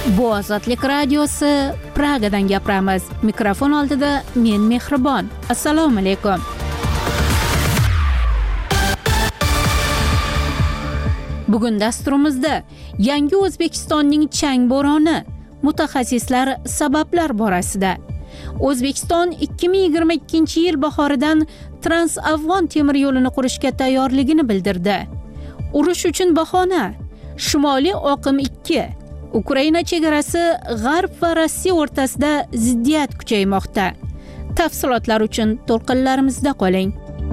Bu Ozodlik radiosi Pragadan gapiramiz. Mikrofon oldida men Mehribon. Assalomu alaykum. Bugun dasturimizda yangi O'zbekistonning chang bo'roni, mutaxassislar sabablar borasida. O'zbekiston 2022-yil bahoridan Trans-Afg'on temir yo'lini qurishga tayyorligini bildirdi. Urush uchun bahona. Shimoliy oqim 2. Ukraina chegarasi G'arb va Rossiya o'rtasida ziddiyat kuchaymoqda. Tafsilotlar uchun to'lqinlarimizda qoling.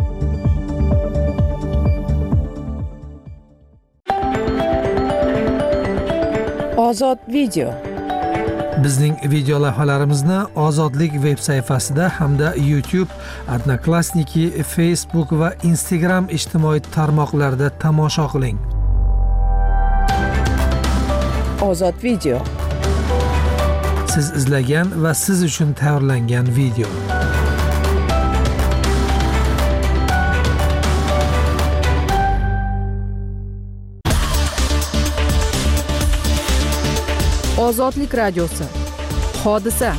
Ozod video. Bizning video lavhalarimizni Ozodlik veb sayfasida hamda YouTube, Odnoklassniki, Facebook va Instagram ijtimoiy tarmoqlarida tomosha qiling. Ozod video. Siz izlagan va siz uchun tayyorlangan video. Ozodlik radiosi. Hodisa.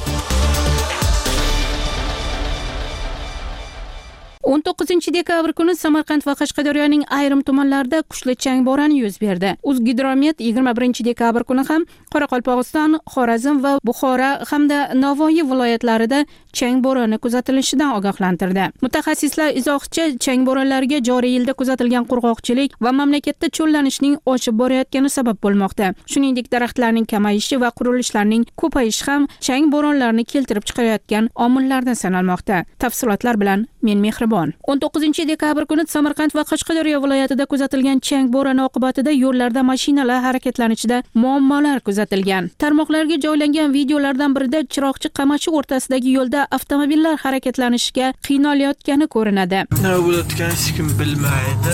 19-dekabr kuni Samarqand va Qashqadaryoning ayrim tumanlarida kuchli chang bo'roni yuz berdi. O'zgidromet 21-dekabr kuni ham Qoraqalpog'iston, Xorazm va Buxoro hamda Navoiy viloyatlarida chang bo'roni kuzatilishidan ogohlantirdi. Mutaxassislar izohcha chang bo'ronlariga joriy yilda kuzatilgan qurg'oqchilik va mamlakatda cho'llanishning oshib borayotgani sabab bo'lmoqda. Shuningdek, daraxtlarning kamayishi va qurilishlarning ko'payishi ham chang bo'ronlarini keltirib chiqarayotgan omillardan sanalmoqda. Tafsilotlar bilan men Mehribon. 19-dekabr kuni Samarqand va Qashqadaryo viloyatida kuzatilgan chang bo'roni oqibatida yo'llarda mashinalar harakatlanishida muammolar kuzatilgan. Tarmoqlarga joylangan videolardan birida chiroqchi qamachi o'rtasidagi yo'lda avtomobillar harakatlanishiga qiynalayotgani ko'rinadi. Nima bo'layotganini hech kim bilmaydi.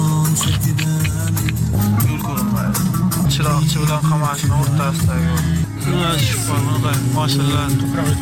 Yo'l ko'rinmaydi. Chiroqchi bilan qamashning o'rtasidagi mashinalar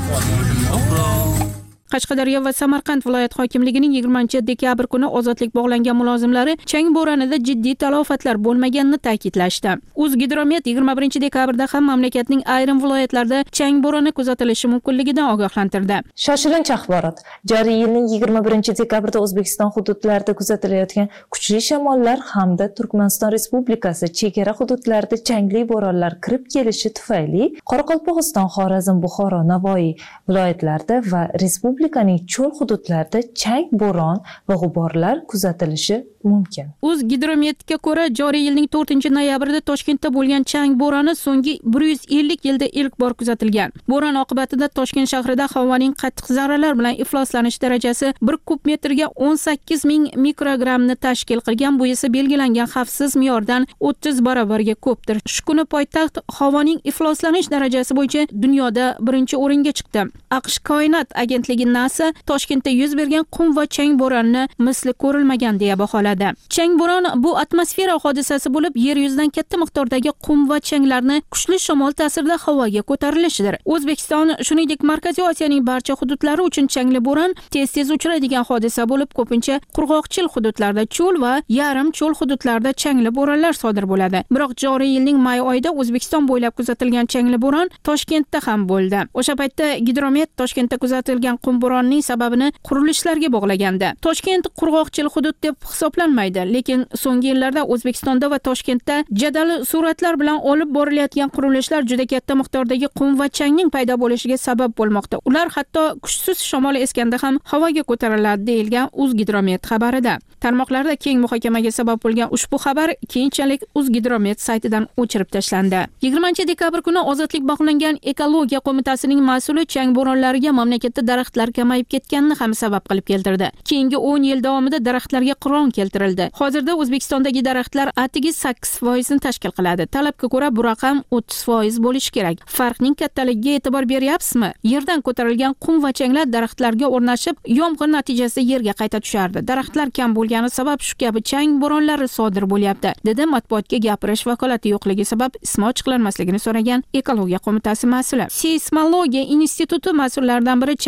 Qashqadaryo va Samarqand viloyat hokimligining 20-dekabr kuni ozodlik bog'langan mulozimlari chang bo'ronida jiddiy talofatlar bo'lmaganini ta'kidlashdi. O'zgidromet 21-dekabrda ham mamlakatning ayrim viloyatlarida chang bo'roni kuzatilishi mumkinligidan ogohlantirdi. Shoshilinch axborot. Joriy yilning 21-dekabrda O'zbekiston hududlarida kuzatilayotgan kuchli shamollar hamda Turkmaniston Respublikasi chegara hududlarida changli bo'ronlar kirib kelishi tufayli Qoraqalpog'iston, Xorazm, Buxoro, Navoiy viloyatlarida va Respublikaning cho'l hududlarida chang bo'ron va g'uborlar kuzatilishi mumkin. O'zgidrometga ko'ra, joriy yilning 4-noyabrida Toshkentda bo'lgan chang bo'roni so'nggi 150 yilda ilk bor kuzatilgan. Bo'ron oqibatida Toshkent shahrida havoning qattiq zarralar bilan ifloslanish darajasi 1 kub metrga 18,000 mikrogrammni tashkil qilgan. Bu esa belgilangan xavfsiz me'yordan 30 barobarga ko'pdir. Shu kuni poytaxt havoning ifloslanish darajasi bo'yicha dunyoda birinchi o'ringa chiqdi. AQSh koinot agentligi NASA Toshkentda yuz bergan qum va chang bo'ronini misli ko'rilmagan deya baholadi. Chang bo'ron bu atmosfera hodisasi bo'lib, yer yuzidan katta miqdordagi qum va changlarni kuchli shamol ta'sirida havoga ko'tarilishidir. O'zbekiston, shuningdek, Markaziy Osiyoning barcha hududlari uchun changli bo'ron tez-tez uchraydigan hodisa bo'lib, ko'pincha qurg'oqchil hududlarda, cho'l va yarim cho'l hududlarda changli bo'ronlar sodir bo'ladi. Biroq joriy yilning may oyida O'zbekiston bo'ylab kuzatilgan changli bo'ron Toshkentda ham bo'ldi. O'sha paytda Gidromet Toshkentda kuzatilgan qum bo'ronining sababini qurilishlarga bog'lagandi. Toshkent qurg'oqchil hudud deb hisoblanmaydi, lekin so'nggi yillarda O'zbekistonda va Toshkentda jadal suratlar bilan olib borilayotgan qurilishlar juda katta miqdordagi qum va changning paydo bo'lishiga sabab bo'lmoqda. Ular hatto kuchsiz shamol esganda ham havoga ko'tariladi, deyilgan O'zgidromet xabarida. Tarmoqlarda keng muhokamaga sabab bo'lgan ushbu xabar keyinchalik O'zgidromet saytidan o'chirib tashlandi. 20-dekabr kuni ozodlik bog'langan ekologiya qo'mitasining mas'uli chang bo'ronlariga mamlakatda daraxtlar kamayib ketganini ham sabab qilib keltirdi. Keyingi 10 yil davomida daraxtlarga qiron keltirildi. Hozirda O'zbekistondagi daraxtlar atigi 8% tashkil qiladi. Talabga ko'ra bu raqam 30% bo'lishi kerak. Farqning kattaligiga e'tibor beryapsizmi? Yerdan ko'tarilgan qum va changlar daraxtlarga o'rnashib, yomg'ir natijasida yerga qayta tushardi. Daraxtlar kam bo'lgani sabab shu kabi chang bo'ronlari sodir bo'lyapti, dedi matbuotga gapirish vakolati yo'qligi sabab ismi ochiqlanmasligini so'ragan ekologiya qo'mitasi mas'uli. Seysmologiya instituti mas'ullaridan biri chang bo'ronlari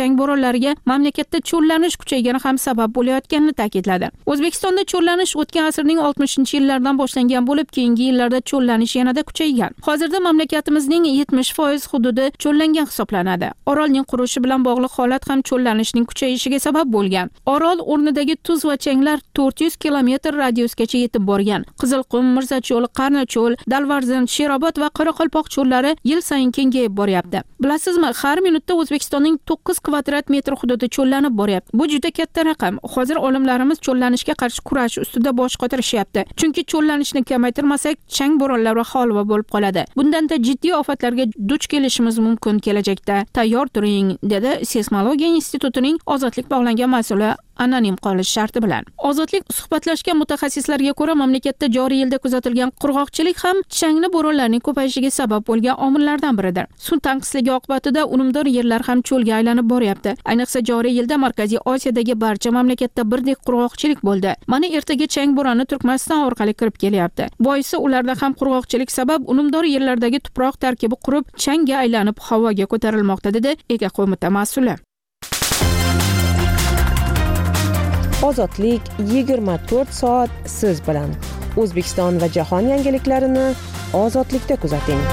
manbalariga mamlakatda cho'llanish kuchaygani ham sabab bo'layotganini ta'kidladi. O'zbekistonda cho'llanish o'tgan asrning 60-yillaridan boshlangan bo'lib, keyingi yillarda cho'llanish yanada kuchaygan. Hozirda mamlakatimizning 70% hududi cho'llangan hisoblanadi. Orolning qurishi bilan bog'liq holat ham cho'llanishning kuchayishiga sabab bo'lgan. Orol o'rnidagi tuz va changlar 400 kilometr radiusgacha yetib borgan. Qizilqum, Mirzacho'l, Qarnacho'l, Dalvarzin, Sherobod va Qoraqalpoq cho'llari yil sayin kengayib boryapti. Bilasizmi, har minutda O'zbekistonning 9 kvadrat metr hududi cho'llanib boryapti. Bu juda katta raqam. Hozir olimlarimiz cho'llanishga qarshi kurash ustida bosh qotirishyapti. Chunki cho'llanishni kamaytirmasak, chang bo'ronlar va holva bo'lib qoladi. Bundan-da jiddiy ofatlarga duch kelishimiz mumkin kelajakda. Tayyor turing, dedi Seysmologiya institutining ozodlik bog'langan mas'uli anonim qolish sharti bilan. Ozodlik suhbatlashgan mutaxassislarga ko'ra, mamlakatda joriy yilda kuzatilgan qurg'oqchilik ham changli bo'ronlarning ko'payishiga sabab bo'lgan omillardan biridir. Suv tanqisligi oqibatida unumdor yerlar ham cho'lga aylanib boryapti. Ayniqsa joriy yilda Markaziy Osiyodagi barcha mamlakatda birdek qurg'oqchilik bo'ldi. Mana ertaga chang bo'roni Turkmaniston orqali kirib kelyapti. Boisi ularda ham qurg'oqchilik sabab unumdor yerlardagi tuproq tarkibi qurib, changga aylanib havoga ko'tarilmoqda, dedi Ega qo'mita mas'uli. Ozodlik 24 soat siz bilan. O'zbekiston va jahon yangiliklarini ozodlikda kuzating.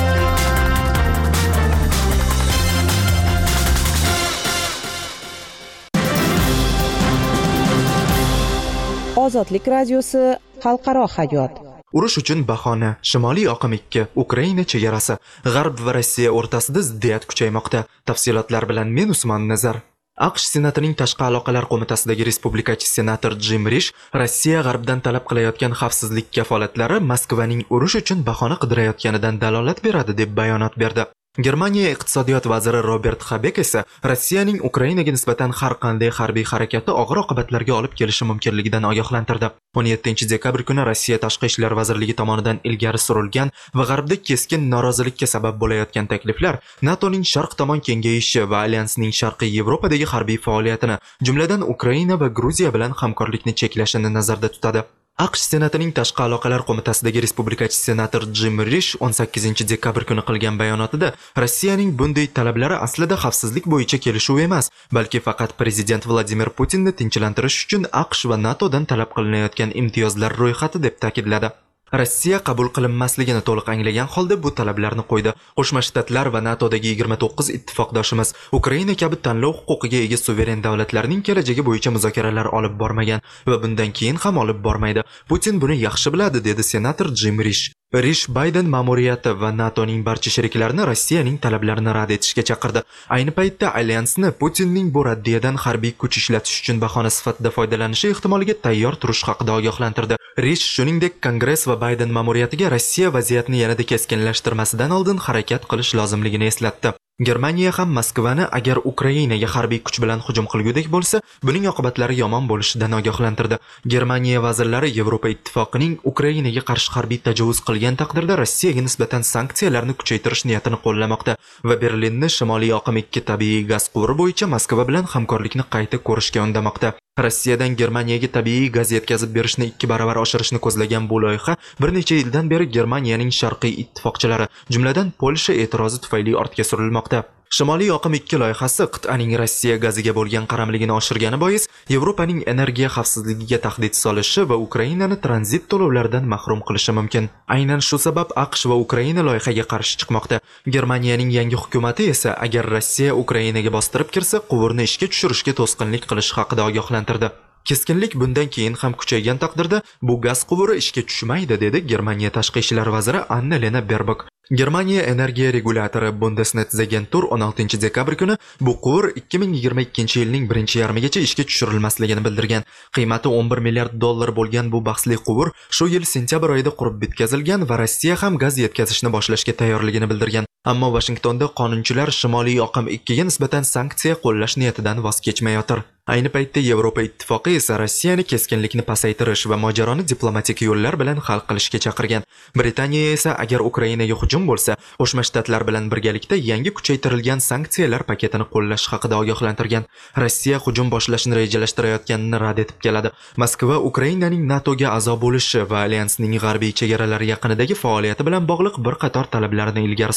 Ozodlik radiosi xalqaro hayot. Urush uchun bahona. Shimoliy oqim 2. Ukraina chegarasi. G'arb va Rossiya o'rtasida ziddiyat kuchaymoqda. Tafsilotlar bilan men Usmon Nazar. AQSh Senatining Tashqi aloqalar qo'mitasidagi respublikachi senator Jim Rish Rossiya g'arbdan talab qilayotgan xavfsizlik kafolatlari Moskvaning urush uchun bahona qidirayotganidan dalolat beradi deb bayonot berdi. Germaniya iqtisodiyot vaziri Robert Habeck esa Rossiyaning Ukrainaga nisbatan har qanday harbiy harakati og'ir oqibatlarga olib kelishi mumkinligidan ogohlantirdi. 17-dekabr kuni Rossiya Tashqi ishlar vazirligi tomonidan ilgari surilgan va g'arbda keskin norozilikka sabab bo'layotgan takliflar NATOning sharq tomon kengayishi va alyansning sharqiy Yevropadagi harbiy faoliyatini, jumladan Ukraina va Gruziya bilan hamkorlikni cheklashini nazarda tutadi. AQSh Senatining Tashqi aloqalar qo'mitasidagi respublikachi senator Jim Rish 18-dekabr kuni qilgan bayonotida Rossiyaning bunday talablari aslida xavfsizlik bo'yicha kelishuv emas, balki faqat prezident Vladimir Putinni tinchlantirish uchun AQSh va NATOdan talab qilinayotgan imtiyozlar ro'yxati deb ta'kidladi. Rossiya qabul qilinmasligini to'liq anglagan holda bu talablarni qo'ydi. Qo'shma Shtatlar va NATOdagi 29 ittifoqdoshimiz Ukraina kabi tanlov huquqiga ega suveren davlatlarning kelajagi bo'yicha muzokaralar olib bormagan va bundan keyin ham olib bormaydi. Putin buni yaxshi biladi, dedi senator Jim Rish. Rish Bayden ma'muriyati va NATOning barcha sheriklarini Rossiyaning talablarini rad etishga chaqirdi. Ayni paytda alyansni Putinning bu raddiyadan harbiy kuch ishlatish uchun bahona sifatida foydalanishi ehtimoliga tayyor turish haqida ogohlantirdi. Rish shuningdek Kongress va Bayden ma'muriyatiga Rossiya vaziyatni yanada keskinlashtirmasidan oldin harakat qilish lozimligini eslatdi. Germaniya ham Moskvani agar Ukrainaga harbiy kuch bilan hujum qilgudek bo'lsa, buning oqibatlari yomon bo'lishidan ogohlantirdi. Germaniya vazirlari Yevropa ittifoqining Ukrainaga qarshi harbiy tajovuz qilgan taqdirda Rossiyaga nisbatan sanksiyalarni kuchaytirish niyatini qo'llamoqda va Berlinni Shimoliy oqim 2 tabiiy gaz quvuri bo'yicha Moskva bilan hamkorlikni qayta ko'rishga undamoqda. Rossiyadan Germaniyaga tabiiy gaz yetkazib berishni 2 barobar oshirishni ko'zlagan bu loyiha bir necha yildan beri Germaniyaning sharqiy ittifoqchilari, jumladan Polsha e'tirozi tufayli ortga surilmoqda. Shimoliy oqim 2 loyihasi qit'aning Rossiya gaziga bo'lgan qaramligini oshirgani bois Yevropaning energiya xavfsizligiga tahdid solishi va Ukrainani tranzit to'lovlaridan mahrum qilishi mumkin. Aynan shu sabab AQSh va Ukraina loyihaga qarshi chiqmoqda. Germaniyaning yangi hukumati esa agar Rossiya Ukrainaga bostirib kirsa, quvurni ishga tushirishga to'sqinlik qilish haqida ogohlantirdi. Keskinlik bundan keyin ham kuchaygan taqdirda bu gaz quvuri ishga tushmaydi, dedi Germaniya tashqi ishlar vaziri Annalena Baerbock. Germaniya energiya regulatori Bundesnetzagentur 16-dekabr kuni bu quvur 2022 yilning birinchi yarmigacha ishga tushirilmasligini bildirgan. Qiymati 11 milliard dollar bo'lgan bu bahsli quvur shu yil sentyabr oyida qurib bitkazilgan va Rossiya ham gaz yetkazishni boshlashga tayyorligini bildirgan. Ammo Washingtonda qonunchilar Shimoliy oqim 2 ga nisbatan sanksiya qo'llash niyatidan voz kechmayotir. Ayni paytda Yevropa ittifoqi esa Rossiyani keskinlikni pasaytirish va mojaroni diplomatik yo'llar bilan hal qilishga chaqirgan. Britaniya esa agar Ukrainaga hujum bo'lsa, Qo'shma Shtatlar bilan birgalikda yangi kuchaytirilgan sanksiyalar paketini qo'llash haqida ogohlantirgan. Rossiya hujum boshlashni rejalashtirayotganini rad etib keladi. Moskva Ukrainaning NATOga a'zo bo'lishi va alyansning g'arbiy chegaralari yaqinidagi faoliyati bilan bog'liq bir qator talablarni ilgari surgan.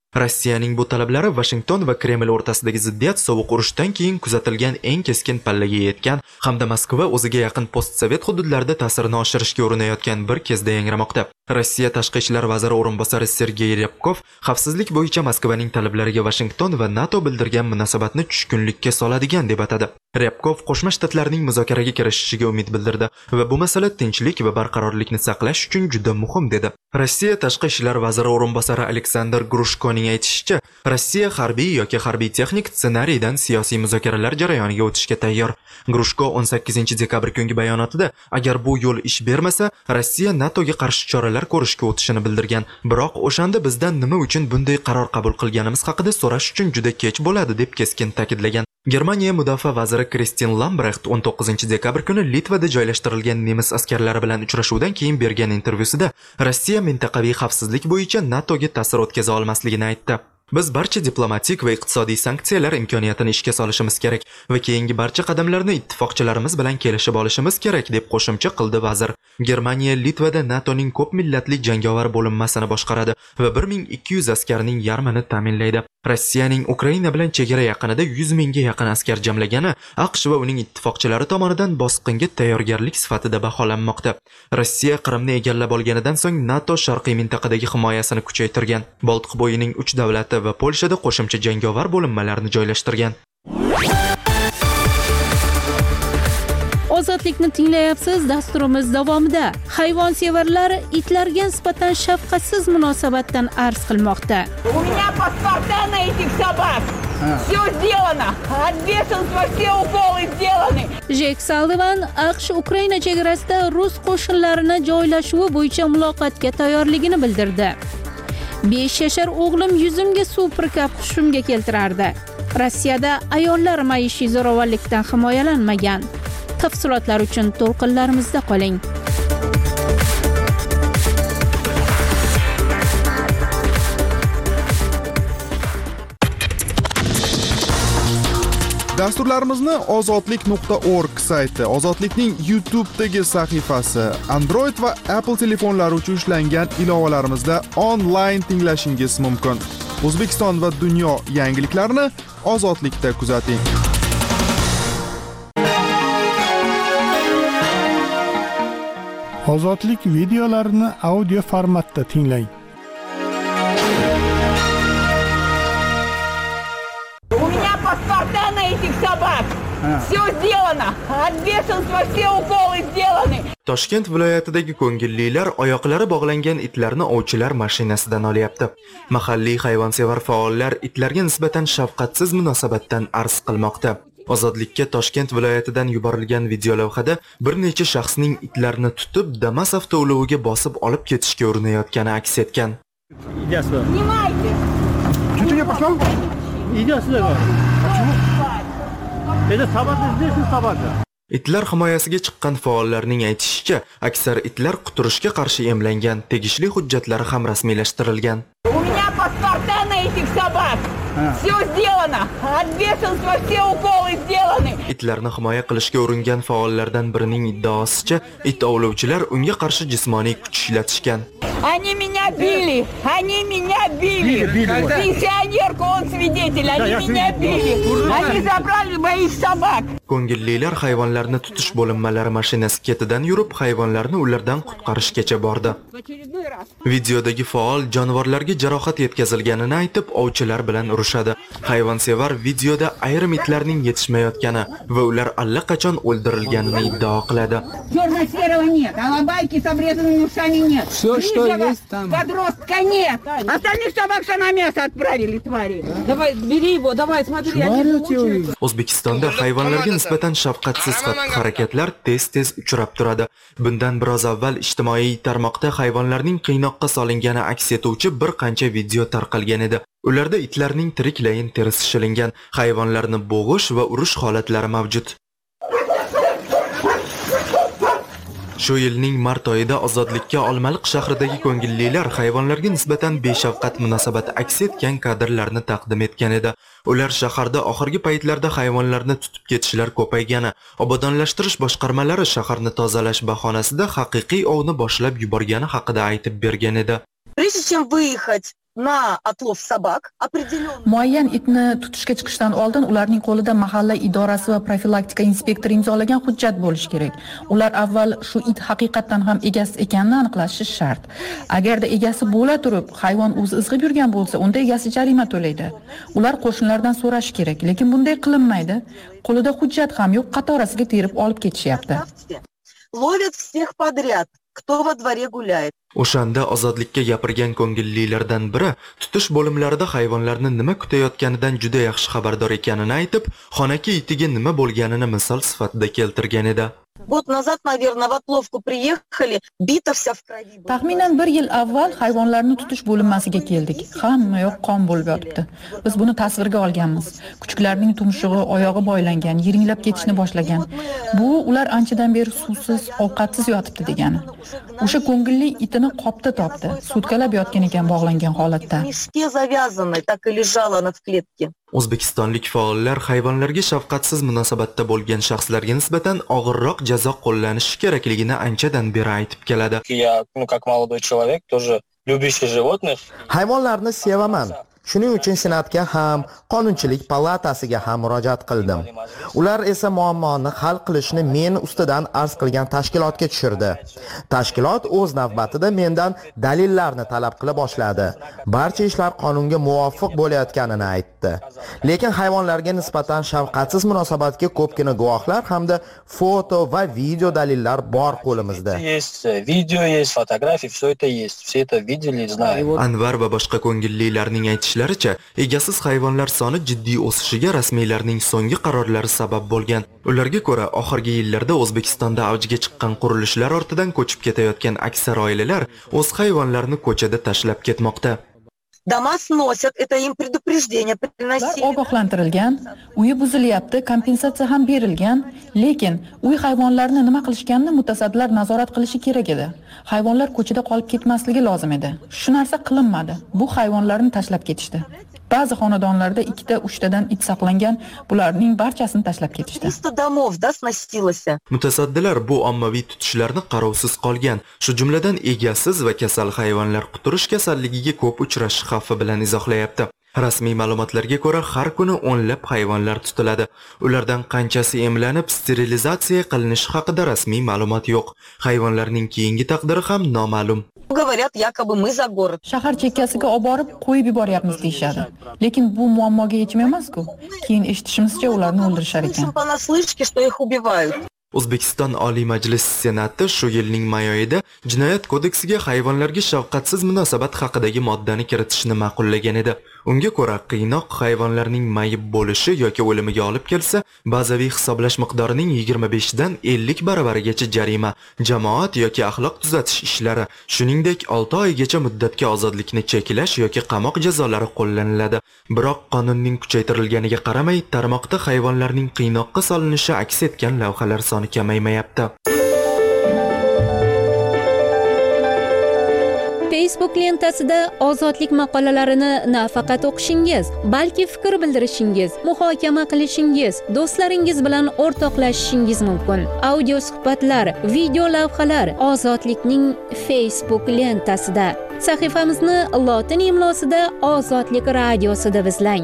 Rossiyaning bu talablari Washington va Kreml o'rtasidagi ziddiyat sovuq urushdan keyin kuzatilgan eng keskin pallaga yetgan hamda Moskva o'ziga yaqin postsovet hududlarda ta'sirini oshirishga urinayotgan bir kezda yangramoqda. Rossiya tashqi ishlar vaziri o'rinbosari Sergey Ryabkov xavfsizlik bo'yicha Moskvaning talablariga Washington va NATO bildirgan munosabatni tushkunlikka soladigan deb atadi. Ryabkov Qo'shma Shtatlarning muzokaraga kirishishiga umid bildirdi va bu masala tinchlik va barqarorlikni saqlash uchun juda muhim dedi. Rossiya tashqi ishlar vaziri o'rinbosari Aleksandr Grushkoning aytishicha, Rossiya harbiy yoki harbiy texnik ssenariydan siyosiy muzokaralar jarayoniga o'tishga tayyor. Grushko 18 dekabr kungi bayonotida, agar bu yo'l ish bermasa, Rossiya NATOga qarshi choralar ko'rishga o'tishini bildirgan. Biroq o'shanda bizdan nima uchun bunday qaror qabul qilganimiz haqida so'rash uchun juda kech bo'ladi deb keskin ta'kidlagan. Germaniya mudofaa vaziri Kristin Lambrecht 19 dekabr kuni Litvada joylashtirilgan nemis askarlari bilan uchrashuvdan keyin bergan intervyusida Rossiya mintaqaviy xavfsizlik bo'yicha NATOga ta'sir o'tkaza olmasligini aytdi. Biz barcha diplomatik va iqtisodiy sanksiyalar imkoniyatini ishga solishimiz kerak va keyingi barcha qadamlarni ittifoqchilarimiz bilan kelishib olishimiz kerak deb qo'shimcha qildi vazir. Germaniya Litvada NATOning ko'p millatli jangovar bo'linmasini boshqaradi va 1200 askarning yarmini ta'minlaydi. Rossiyaning Ukraina bilan chegara yaqinida 100 mingga yaqin askar jamlagani AQSh va uning ittifoqchilari tomonidan bosqinga tayyorgarlik sifatida baholanmoqda. Rossiya Qrimni egallab olganidan so'ng NATO sharqiy mintaqadagi himoyasini kuchaytirgan. Boltiq bo'yining 3 davlati va Polshada qo'shimcha jangovar bo'linmalarni joylashtirgan. Ozodlikni tinglayapsiz. Dasturimiz davomida hayvonsevarlar itlarga nisbatan shafqatsiz munosabatdan arz qilmoqda. У меня паспорта на этих собак. Все сделано. От бешенства все уколы сделаны. Jek Sullivan AQSh Ukraina chegarasida rus qo'shinlarini joylashuvi bo'yicha muloqotga tayyorligini bildirdi. 5 yashar o'g'lim yuzimga suv purkab hushimga keltirardi. Rossiyada ayollar maishiy zo'ravonlikdan himoyalanmagan. Tafsilotlar uchun to'lqinlarimizda qoling. Dasturlarimizni ozodlik.org sayti, Ozodlikning YouTube'dagi sahifasi, Android va Apple telefonlari uchun ishlangan ilovalarimizda onlayn tinglashingiz mumkin. O'zbekiston va dunyo yangiliklarini Ozodlikda kuzating. Ozodlik videolarini audio formatda tinglang. У меня паспорта на этих собак. Все сделано. От бешенства все уколы сделаны. Toshkent viloyatidagi ko'ngillilar oyoqlari bog'langan itlarni ovchilar mashinasidan olyapti. Mahalliy hayvonsevar faollar itlarga nisbatan shafqatsiz munosabatdan arz qilmoqda. Ozodlikka Toshkent viloyatidan yuborilgan videolavhada bir necha shaxsning itlarni tutib Damas avtouloviga bosib olib ketishga urinayotgani aks etgan. Снимайте. Что ты не пошел? Иди сюда. Почему? Это собака здесь, собака. Itlar himoyasiga chiqqan faollarning aytishicha, aksar itlar quturishga qarshi emlangan, tegishli hujjatlari ham rasmiylashtirilgan. У меня паспорта на этих собак. Все сделано. От бешенства все уколы сделаны. Itlarni himoya qilishga uringan faollardan birining iddaosicha, it ovlovchilar unga qarshi jismoniy kuch ishlatishgan. Они меня били. Они меня били. Пенсионерку, он свидетель. Они меня били. Они забрали моих собак. Ko'ngillilar hayvonlarni tutish bo'linmalari mashinasi ketidan yurib, hayvonlarni ulardan qutqarishgacha bordi. Videodagi faol jonivorlarga jarohat yetkazilganini aytib, ovchilar bilan urushadi. Hayvonsevar videoda ayrim itlarning yetishmayotgani va ular allaqachon o'ldirilganini iddao qiladi. Черно-серого нет, алабайки с обрезанными ушами нет. Все, что есть там. Подростка нет. Остальных собак что на мясо отправили, твари. Давай, бери его, давай, смотри. O'zbekistonda hayvonlarga nisbatan shafqatsiz xatti-harakatlar tez-tez uchrab turadi. Bundan biroz avval ijtimoiy tarmoqda hayvonlarning qiynoqqa solingani aks etuvchi bir qancha video tarqalgan edi. Ularda itlarning tiriklayin terisi shilingan, hayvonlarni bo'g'ish va urish holatlari mavjud. Shu yilning mart oyida Ozodlikka Olmaliq shahridagi ko'ngillilar hayvonlarga nisbatan beshafqat munosabat aks etgan kadrlarni taqdim etgan edi. Ular shaharda oxirgi paytlarda hayvonlarni tutib ketishlar ko'paygani, obodonlashtirish boshqarmalari shaharni tozalash bahonasida haqiqiy ovni boshlab yuborgani haqida aytib bergan edi. Прежде чем выехать на отлов собак определенный. Muayyan itni tutishga chiqishdan oldin ularning qo'lida mahalla idorasi va profilaktika inspektori imzolagan hujjat bo'lishi kerak. Ular avval shu it haqiqatan ham egasi ekanini aniqlashi shart. Agarda egasi bo'la turib, hayvon o'zi izg'ib yurgan bo'lsa, unda egasi jarima to'laydi. Ular qo'shnilardan so'rash kerak, lekin bunday qilinmaydi. Qo'lida hujjat ham yo'q, qatorasiga terib olib ketishyapti. Ловят всех подряд, кто во дворе гуляет. O'shanda ozodlikka gapirgan ko'ngillilardan biri tutish bo'limlarida hayvonlarni nima kutayotganidan juda yaxshi xabardor ekanini aytib, xonaki itiga nima bo'lganini misol sifatida keltirgan edi. Год назад, наверное, в отловку приехали, бита вся в крови. Taxminan 1 yil avval hayvonlarni tutish bo'linmasiga keldik. Hamma yoq qon bo'lib yotibdi. Biz buni tasvirga olganmiz. Kuchuklarning tumshug'i, oyog'i boylangan, yiringlab ketishni boshlagan. Bu ular anchadan beri suvsiz, ovqatsiz yotibdi degani. O'sha ko'ngilli itini qopda topdi. Sutkalab yotgan ekan bog'langan holatda. Мешке завязанной, так и лежала она в клетке. O'zbekistonlik faollar hayvonlarga shafqatsiz munosabatda bo'lgan shaxslarga nisbatan og'irroq jazo qo'llanishi kerakligini anchadan beri aytib keladi. Я, как молодой человек, тоже любящий животных. Hayvonlarni sevaman. Shuning uchun Senatga ham, Qonunchilik palatasiga ham murojaat qildim. Ular esa muammoni hal qilishni men ustidan arz qilgan tashkilotga tushirdi. Tashkilot o'z navbatida mendan dalillarni talab qila boshladi. Barcha ishlar qonunga muvofiq bo'layotganini aytdi. Lekin hayvonlarga nisbatan shafqatsiz munosabatga ko'pgina guvohlar hamda foto va video dalillar bor qo'limizda. Есть видео, есть фотографии, все это есть. Все это видели, знают. Anvar va boshqa ko'ngillilarning aytishlaricha, egasiz hayvonlar soni jiddiy o'sishiga rasmiylarning so'nggi qarorlari sabab bo'lgan. Ularga ko'ra, oxirgi yillarda O'zbekistonda avjiga chiqqan qurilishlar ortidan ko'chib ketayotgan aksar oilalar o'z hayvonlarini ko'chada tashlab ketmoqda. Дома сносят, это им предупреждение приносили. Ogohlantirilgan, uyi buzilyapti, kompensatsiya ham berilgan, lekin uy hayvonlarini nima qilishganini mutasaddilar nazorat qilishi kerak edi. Hayvonlar ko'chada qolib ketmasligi lozim edi. Shu narsa qilinmadi. Bu hayvonlarni tashlab ketishdi. Ba'zi xonadonlarda 2-3 tadan it saqlangan, bularning barchasini tashlab ketishdi. 300 домов, да, сносилось. Mutasaddilar bu ommaviy tutishlarni qarovsiz qolgan, shu jumladan egasiz va kasal hayvonlar quturish kasalligiga ko'p uchrashi xavfi bilan izohlayapti. Rasmiy ma'lumotlarga ko'ra, har kuni o'nlab hayvonlar tutiladi. Ulardan qanchasi emlanib, sterilizatsiya qilinishi haqida rasmiy ma'lumot yo'q. Hayvonlarning keyingi taqdiri ham noma'lum. Говорят, якобы мы за город. Shahar chekkasiga olib borib qo'yib yuboryapmiz deyshadi. Lekin bu muammoga yechim emas-ku. Keyin eshitishimizcha ularni o'ldirishar ekan. Слышим понаслышке, что их убивают. O'zbekiston Oliy Majlis Senati shu yilning may oyida Jinoyat kodeksiga hayvonlarga shafqatsiz munosabat haqidagi moddani kiritishni ma'qullagan edi. Unga ko'ra, qiynoq hayvonlarning mayib bo'lishi yoki o'limiga olib kelsa, bazaviy hisoblash miqdorining 25 dan 50 baravarigacha jarima, jamoat yoki axloq tuzatish ishlari, shuningdek 6 oygacha muddatga ozodlikni cheklash yoki qamoq jazolari qo'llaniladi. Biroq qonunning kuchaytirilganiga qaramay, tarmoqda hayvonlarning qiynoqqa solinishi aks etgan lavhalar soni kamaymayapti. Facebook lentasida ozodlik maqolalarini nafaqat o'qishingiz, balki fikr bildirishingiz, muhokama qilishingiz, do'stlaringiz bilan o'rtoqlashishingiz mumkin. Audio suhbatlar, video lavhalar ozodlikning Facebook lentasida. Sahifamizni lotin imlosida Ozodlik radiosida izlang.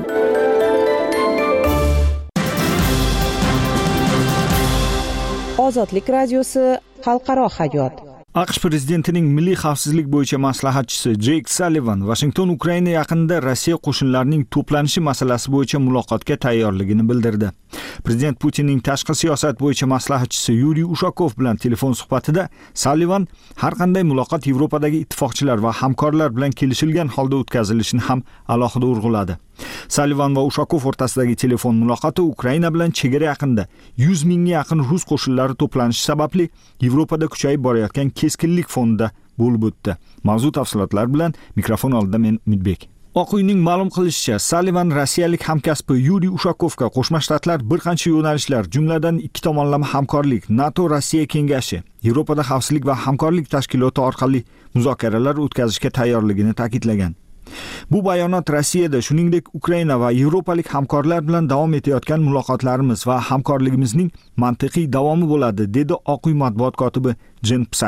Ozodlik radiosi xalqaro hayot. AQSh prezidentining milliy xavfsizlik bo'yicha maslahatchisi Jake Sullivan Washington Ukraina yaqinida Rossiya qo'shinlarining to'planishi masalasi bo'yicha muloqotga tayyorligini bildirdi. Prezident Putinning tashqi siyosat bo'yicha maslahatchisi Yuriy Ushakov bilan telefon suhbatida Sullivan har qanday muloqot Yevropadagi ittifoqchilar va hamkorlar bilan kelishilgan holda o'tkazilishini ham alohida urg'uladi. Sullivan va Ushakov o'rtasidagi telefon muloqoti Ukraina bilan chegara yaqinida 100 mingga yaqin rus qo'shinlari to'planishi sababli Yevropada kuchayib borayotgan keskinlik fonida bo'lib o'tdi. Mavzu tafsilotlar bilan mikrofon oldida men Umidbek. Oq uyning ma'lum qilishicha, Sullivan rossiyalik hamkasbi Yuriy Ushakovga Qo'shma Shtatlar bir qancha yo'nalishlar, jumladan ikki tomonlama hamkorlik, NATO-Rossiya kengashi, Yevropada xavfsizlik va hamkorlik tashkiloti orqali muzokaralar o'tkazishga tayyorligini ta'kidlagan. Bu bayonot Rossiyada, shuningdek Ukraina va yevropalik hamkorlar bilan davom etayotgan muloqotlarimiz va hamkorligimizning mantiqiy davomi bo'ladi, dedi Oq uy matbuot kotibi Jen Psaki.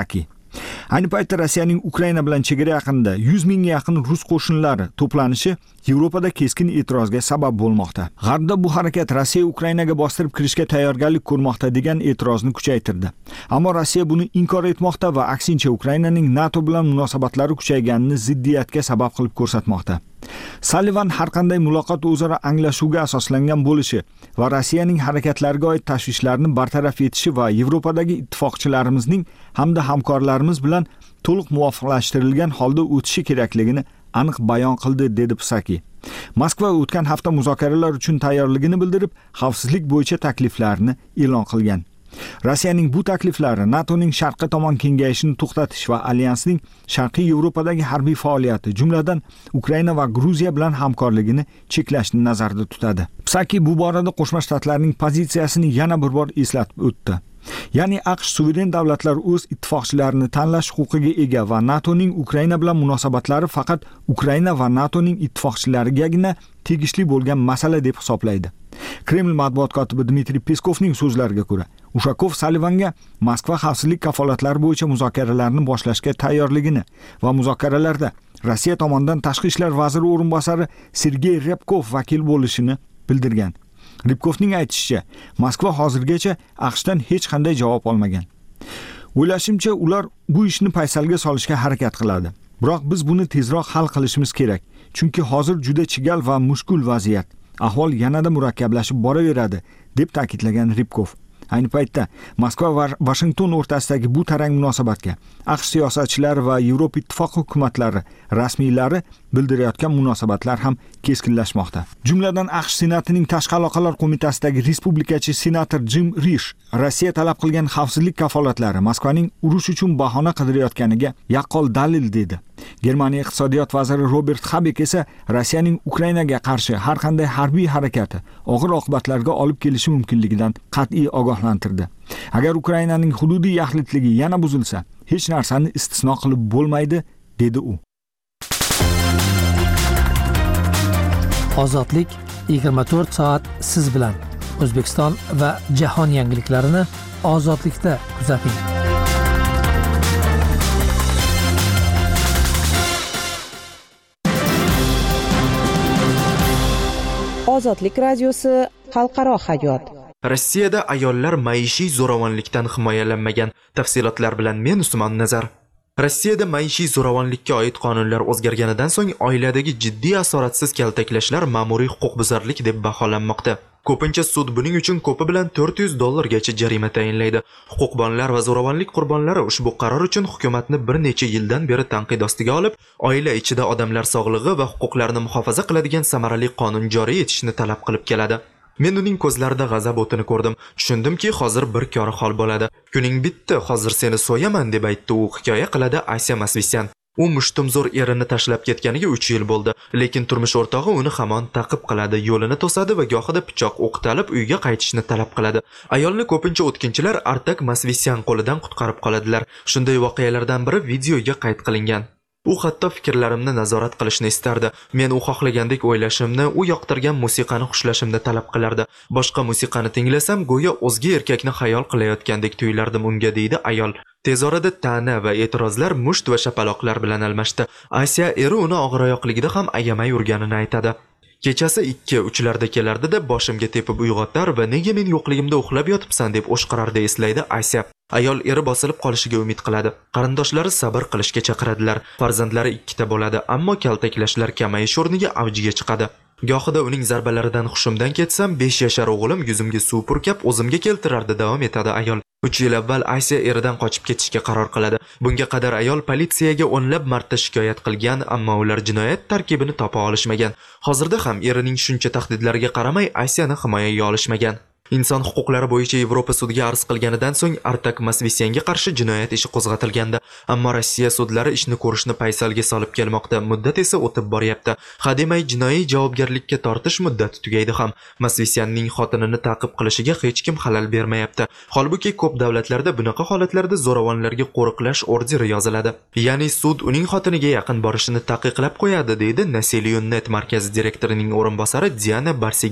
Ayni paytda Rossiyaning Ukraina bilan chegara yaqinida 100 mingga yaqin rus qo'shinlari to'planishi Yevropada keskin e'tirozga sabab bo'lmoqda. G'arbda bu harakat Rossiya Ukrainaga bostirib kirishga tayyorgarlik ko'rmoqda degan e'tirozni kuchaytirdi. Ammo Rossiya buni inkor etmoqda va aksincha Ukrainaning NATO bilan munosabatlari kuchayganini ziddiyatga sabab qilib ko'rsatmoqda. Sullivan har qanday muloqot o'zaro anglashuvga asoslangan bo'lishi va Rossiyaning harakatlariga oid tashvishlarni bartaraf etishi va Yevropadagi ittifoqchilarimizning hamda hamkorlarimiz bilan to'liq muvofiqlashtirilgan holda o'tishi kerakligini aniq bayon qildi, dedi Psaki. Moskva o'tgan hafta muzokaralar uchun tayyorligini bildirib, xavfsizlik bo'yicha takliflarini e'lon qilgan. Rossiyaning bu takliflari NATOning sharqqa tomon kengayishini to'xtatish va alyansning Sharqiy Yevropadagi harbiy faoliyati, jumladan Ukraina va Gruziya bilan hamkorligini cheklashni nazarda tutadi. Psaki bu borada Qo'shma Shtatlarning pozitsiyasini yana bir bor eslatib o'tdi. Ya'ni AQSh suveren davlatlar o'z ittifoqchilarini tanlash huquqiga ega va NATOning Ukraina bilan munosabatlari faqat Ukraina va NATOning ittifoqchilarigagina tegishli bo'lgan masala deb hisoblaydi. Kreml matbuot kotibi Dmitriy Peskovning so'zlariga ko'ra, Ushakov Sullivanga Moskva xavfsizlik kafolatlari bo'yicha muzokaralarni boshlashga tayyorligini va muzokaralarda Rossiya tomonidan tashqi ishlar vaziri o'rinbosari Sergey Ryabkov vakil bo'lishini bildirgan. Ryabkovning aytishicha, Moskva hozirgacha AQShdan hech qanday javob olmagan. O'ylashimcha, ular bu ishni paysalga solishga harakat qiladi. Biroq biz buni tezroq hal qilishimiz kerak, chunki hozir juda chigal va mushkul vaziyat. Ahvol yanada murakkablashib boraveradi, deb ta'kidlagan Ryabkov. Ayni paytda Moskva va Washington o'rtasidagi bu tarang munosabatga AQSh siyosatchilari va Yevropa ittifoqi hukumatlari rasmiylari bildirayotgan munosabatlar ham keskinlashmoqda. Jumladan AQSh Senatining Tashqi aloqalar qo'mitasidagi respublikachi senator Jim Risch Rossiya talab qilgan xavfsizlik kafolatlari Moskvaning urush uchun bahona qidirayotganiga yaqqol dalil dedi. Germaniya iqtisodiyot vaziri Robert Habeck esa Rossiyaning Ukrainaga qarshi har qanday harbiy harakati og'ir oqibatlarga olib kelishi mumkinligidan qat'iy ogohlantirdi. Agar Ukrainaning hududiy yaxlitligi yana buzilsa, hech narsani istisno qilib bo'lmaydi, dedi u. Ozodlik 24 soat siz bilan. O'zbekiston va jahon yangiliklarini ozodlikda kuzating. Ozodlik radiosi xalqaro hayot. Rossiyada ayollar maishiy zo'ravonlikdan himoyalanmagan. Tafsilotlar bilan men Usmon Nazar. Rossiyada maishiy zo'ravonlikka oid qonunlar o'zgarganidan so'ng oiladagi jiddiy asoratsiz kaltaklashlar ma'muriy huquqbuzarlik deb baholanmoqda. Ko'pincha sud buning uchun ko'pi bilan $400 jarima tayinlaydi. Huquqbonlar va zo'ravonlik qurbonlari ushbu qaror uchun hukumatni bir necha yildan beri tanqid ostiga olib, oila ichida odamlar sog'lig'i va huquqlarini muhofaza qiladigan samarali qonun joriy etishni talab qilib keladi. Men uning ko'zlarida g'azab o'tini ko'rdim. Tushundimki, hozir bir kori hol bo'ladi. Kuning bitti, hozir seni so'yaman deb aytdi u, hikoya qiladi Asya Masvisyan. U mushtumzo'r erini tashlab ketganiga 3 yil bo'ldi, lekin turmush o'rtog'i uni hamon ta'qib qiladi, yo'lini to'sadi va gohida pichoq o'qtalib uyga qaytishni talab qiladi. Ayolni ko'pincha o'tkinchilar Artak Masvisyan qo'lidan qutqarib qoladilar. Shunday voqealardan biri videoga qayd qilingan. U hatto fikrlarimni nazorat qilishni istardi. Men u xohlagandek o'ylashimni, u yoqtirgan musiqani xushlashimni talab qilardi. Boshqa musiqani tinglasam, go'yo o'zga erkakni xayol qilayotgandek tuyulardim unga, deydi ayol. Tez orada ta'na va e'tirozlar musht va shapaloqlar bilan almashdi. Asya eri uni og'iroyoqligida ham ayamay yurganini aytadi. Kechasi 2-3larda kelardi-da boshimga tepib uyg'otar va nega men yo'qligimda uxlab yotibsan deb o'shqirardi, eslaydi Asya. Ayol eri bosilib qolishiga umid qiladi. Qarindoshlari sabr qilishga chaqiradilar. Farzandlari 2 ta bo'ladi, ammo kaltaklashlar kamayish o'rniga avjiga chiqadi. Gohida uning zarbalaridan hushimdan ketsam, 5 yashar o'g'lim yuzimga suv purkab o'zimga keltirardi, davom etadi ayol. 3 yil avval Asya eridan qochib ketishga qaror qiladi. Bunga qadar ayol politsiyaga o'nlab marta shikoyat qilgan, ammo ular jinoyat tarkibini topa olishmagan. Hozirda ham erining shuncha tahdidlariga qaramay Asyani himoyaga olishmagan. Inson huquqlari bo'yicha Yevropa sudiga arz qilganidan so'ng Artak Masvisyanga qarshi jinoyat ishi qo'zg'atilgandi. Ammo Rossiya sudlari ishni ko'rishni paysalga solib kelmoqda. Muddat esa o'tib boryapti. Hademay jinoiy javobgarlikka tortish muddati tugaydi ham. Masvisyanning xotinini ta'qib qilishiga hech kim xalal bermayapti. Holbuki ko'p davlatlarda bunaqa holatlarda zo'ravonlarga qo'riqlash orderi yoziladi. Ya'ni sud uning xotiniga yaqin borishini taqiqlab qo'yadi, deydi Naseliyun.net markazi direktorining o'rinbosari Diana Barsigan.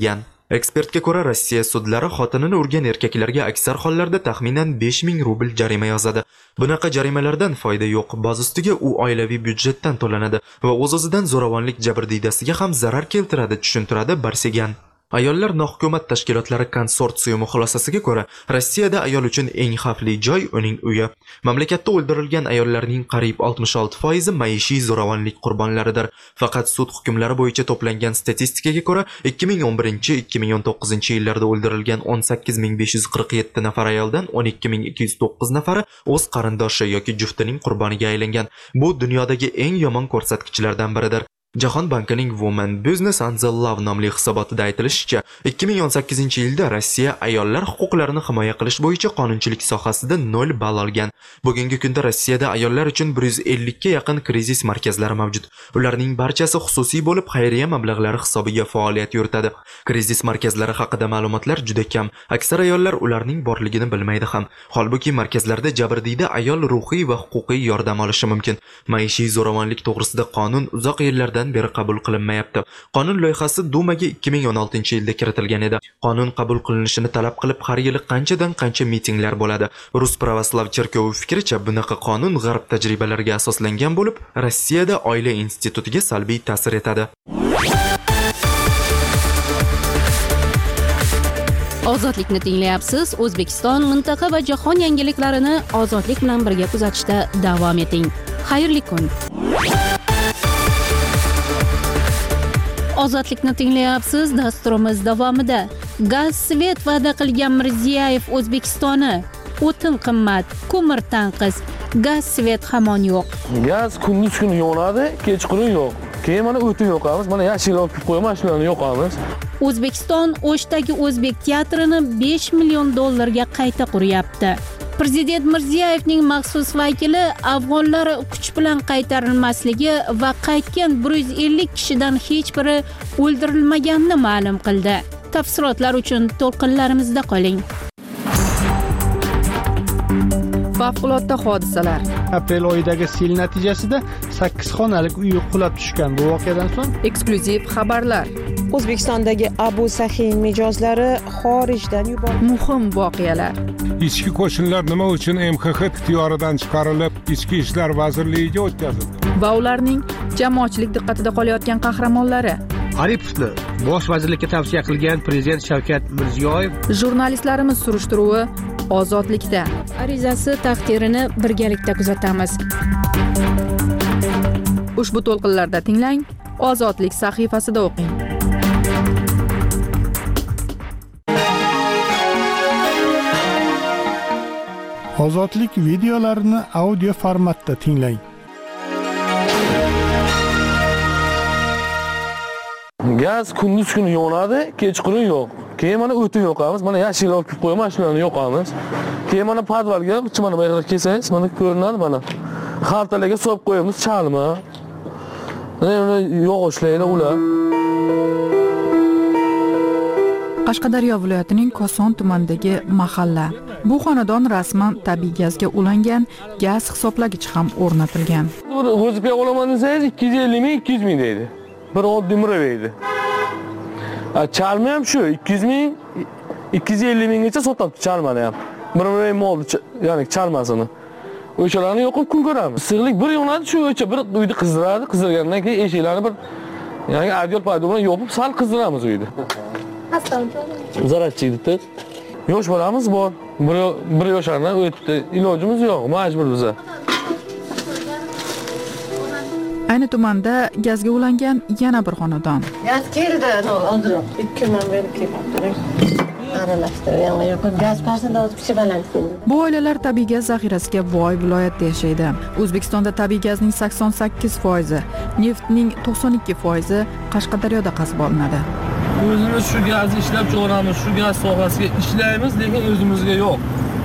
Ekspertga ko'ra, Rossiya sudlari xotinini urgan erkaklarga aksar hollarda taxminan 5000 rubl jarima yozadi. Bunaqa jarimalardan foyda yo'q. Boz ustiga u oilaviy byudjetdan to'lanadi va o'z-o'zidan zo'ravonlik jabrdiydasiga ham zarar keltiradi, tushuntiradi Barsegan. Ayollar nohukumat tashkilotlari konsorsiumi xulosasiga ko'ra, Rossiyada ayol uchun eng xavfli joy uning uyi. Mamlakatda o'ldirilgan ayollarning qariyb 66% maishiy zo'ravonlik qurbonlaridir. Faqat sud hukmlari bo'yicha to'plangan statistikaga ko'ra, 2011-2019 yillarda o'ldirilgan 18547 nafar ayoldan 12209 nafari o'z qarindoshi yoki juftining qurboniga aylangan. Bu dunyodagi eng yomon ko'rsatkichlardan biridir. Jahon bankining Women Business and the Love nomli hisobotida aytilishicha, 2018-yilda Rossiya ayollar huquqlarini himoya qilish bo'yicha qonunchilik sohasida 0 ball olgan. Bugungi kunda Rossiyada ayollar uchun 150 ga yaqin krizis markazlari mavjud. Ularning barchasi xususiy bo'lib, xayriya mablag'lari hisobiga faoliyat yuritadi. Krizis markazlari haqida ma'lumotlar juda kam. Aksar ayollar ularning borligini bilmaydi ham. Holbuki markazlarda jabrdiyda ayol ruhiy va huquqiy yordam olishi mumkin. Maishiy zo'ravonlik to'g'risida qonun uzoq yillardan beri qabul qilinmayapti. Qonun loyihasi Dumaga 2016-yilda kiritilgan edi. Qonun qabul qilinishini talab qilib har yili qanchadan qancha mitinglar bo'ladi. Rus pravoslav cherkovi fikricha, bunaqa qonun g'arb tajribalariga asoslangan bo'lib, Rossiyada oila institutiga salbiy ta'sir etadi. Ozodlikni tinglayapsiz. O'zbekiston, mintaqa va jahon yangiliklarini ozodlik bilan birga kuzatishda davom eting. Xayrli kun. Ozodlikni tinglayapsiz. Dasturimiz davomida gaz svet va'da qilgan Mirziyoyev O'zbekistoni, o'tin qimmat, ko'mir tanqis, gaz svet hamon yo'q. Gaz kunduz kuni yonadi, kechqurun yo'q. Keyin mana o'tin yo'qamiz, mana yashil olib qo'yamiz, shularni yo'qamiz. O'zbekiston O'shdagi o'zbek teatrini 5 million dollarga qayta quryapti. Prezident Mirziyoyevning maxsus vakili afg'onlar kuch bilan qaytarilmasligi va qaytgan 150 kishidan hech biri o'ldirilmaganini ma'lum qildi. Tafsilotlar uchun to'lqinlarimizda qoling. Favqulodda hodisalar. Aprel oyidagi sel natijasida 8 xonalik uy qulab tushgan. Bu voqeadan so'ng eksklyuziv xabarlar. O'zbekistondagi Abu Sahin mijozlari xorijdan yuborildi. Muhim voqealar. Ichki qo'shinlar nima uchun MXX ixtiyoridan chiqarilib, Ichki ishlar vazirligiga o'tkazildi? Va ularning jamoatchilik diqqatida qolayotgan qahramonlari. Aripovni bosh vazirlikka tavsiya qilgan prezident Shavkat Mirziyoyev. Jurnalistlarimiz surishtiruvi ozodlikda. Arizasi taqdirini birgalikda kuzatamiz. Ushbu to'lqinlarda tinglang, ozodlik sahifasida o'qing. Ozodlik videolarini audio formatda tinglang. Gaz kunduz kuni yonadi, kechqurun yo'q. Keyin mana o'tin yo'qamiz, mana yashil olib qo'yamiz, shularni yo'qamiz. Keyin mana podvalga, mana bu yerga kelsangiz, mana ko'rinadi mana. Xaltalarga solib qo'yamiz, chalma. Mana yog'ochlaylar ular. Qashqadaryo viloyatining Koson tumanidagi mahalla. Bu xonadon rasman tabiiy gazga ulangan, gaz hisoblagich ham o'rnatilgan. O'zbek olaman desangiz 250 ming, 200 ming deydi. Bir oddiy murabaydi. Chalma ham shu 200 ming, 250 minggacha sotyapti chalmani ham. Bir muray moldi, ya'ni chalmasini. O'shalarni yoqib kun ko'ramiz. Issiqlik bir yonadi, shu o'cha bir uyni qizdiradi, qizdirgandan keyin eshiklarni bir ya'ni adyol paydo bilan yopib sal qizdiramiz uyni. Zaratchiydi. Yosh bolamiz bor. Bir yoshlardan o'tdi. Ilojimiz yo'q, majbur biza. Ayni tumanda gazga ulangan yana bir xonadon. Gaz keldi, hozir 2 ming berib kelibdi. Bu oilalar tabiiy gaz zaxirasiga boy viloyatda yashaydi. O'zbekistonda tabiiy gazning 88%, neftning 92% Qashqadaryoda qazib olinadi. O'zimiz shu gazni ishlab chiqaramiz, shu gaz sohasiga ishlaymiz, lekin o'zimizga yo'q.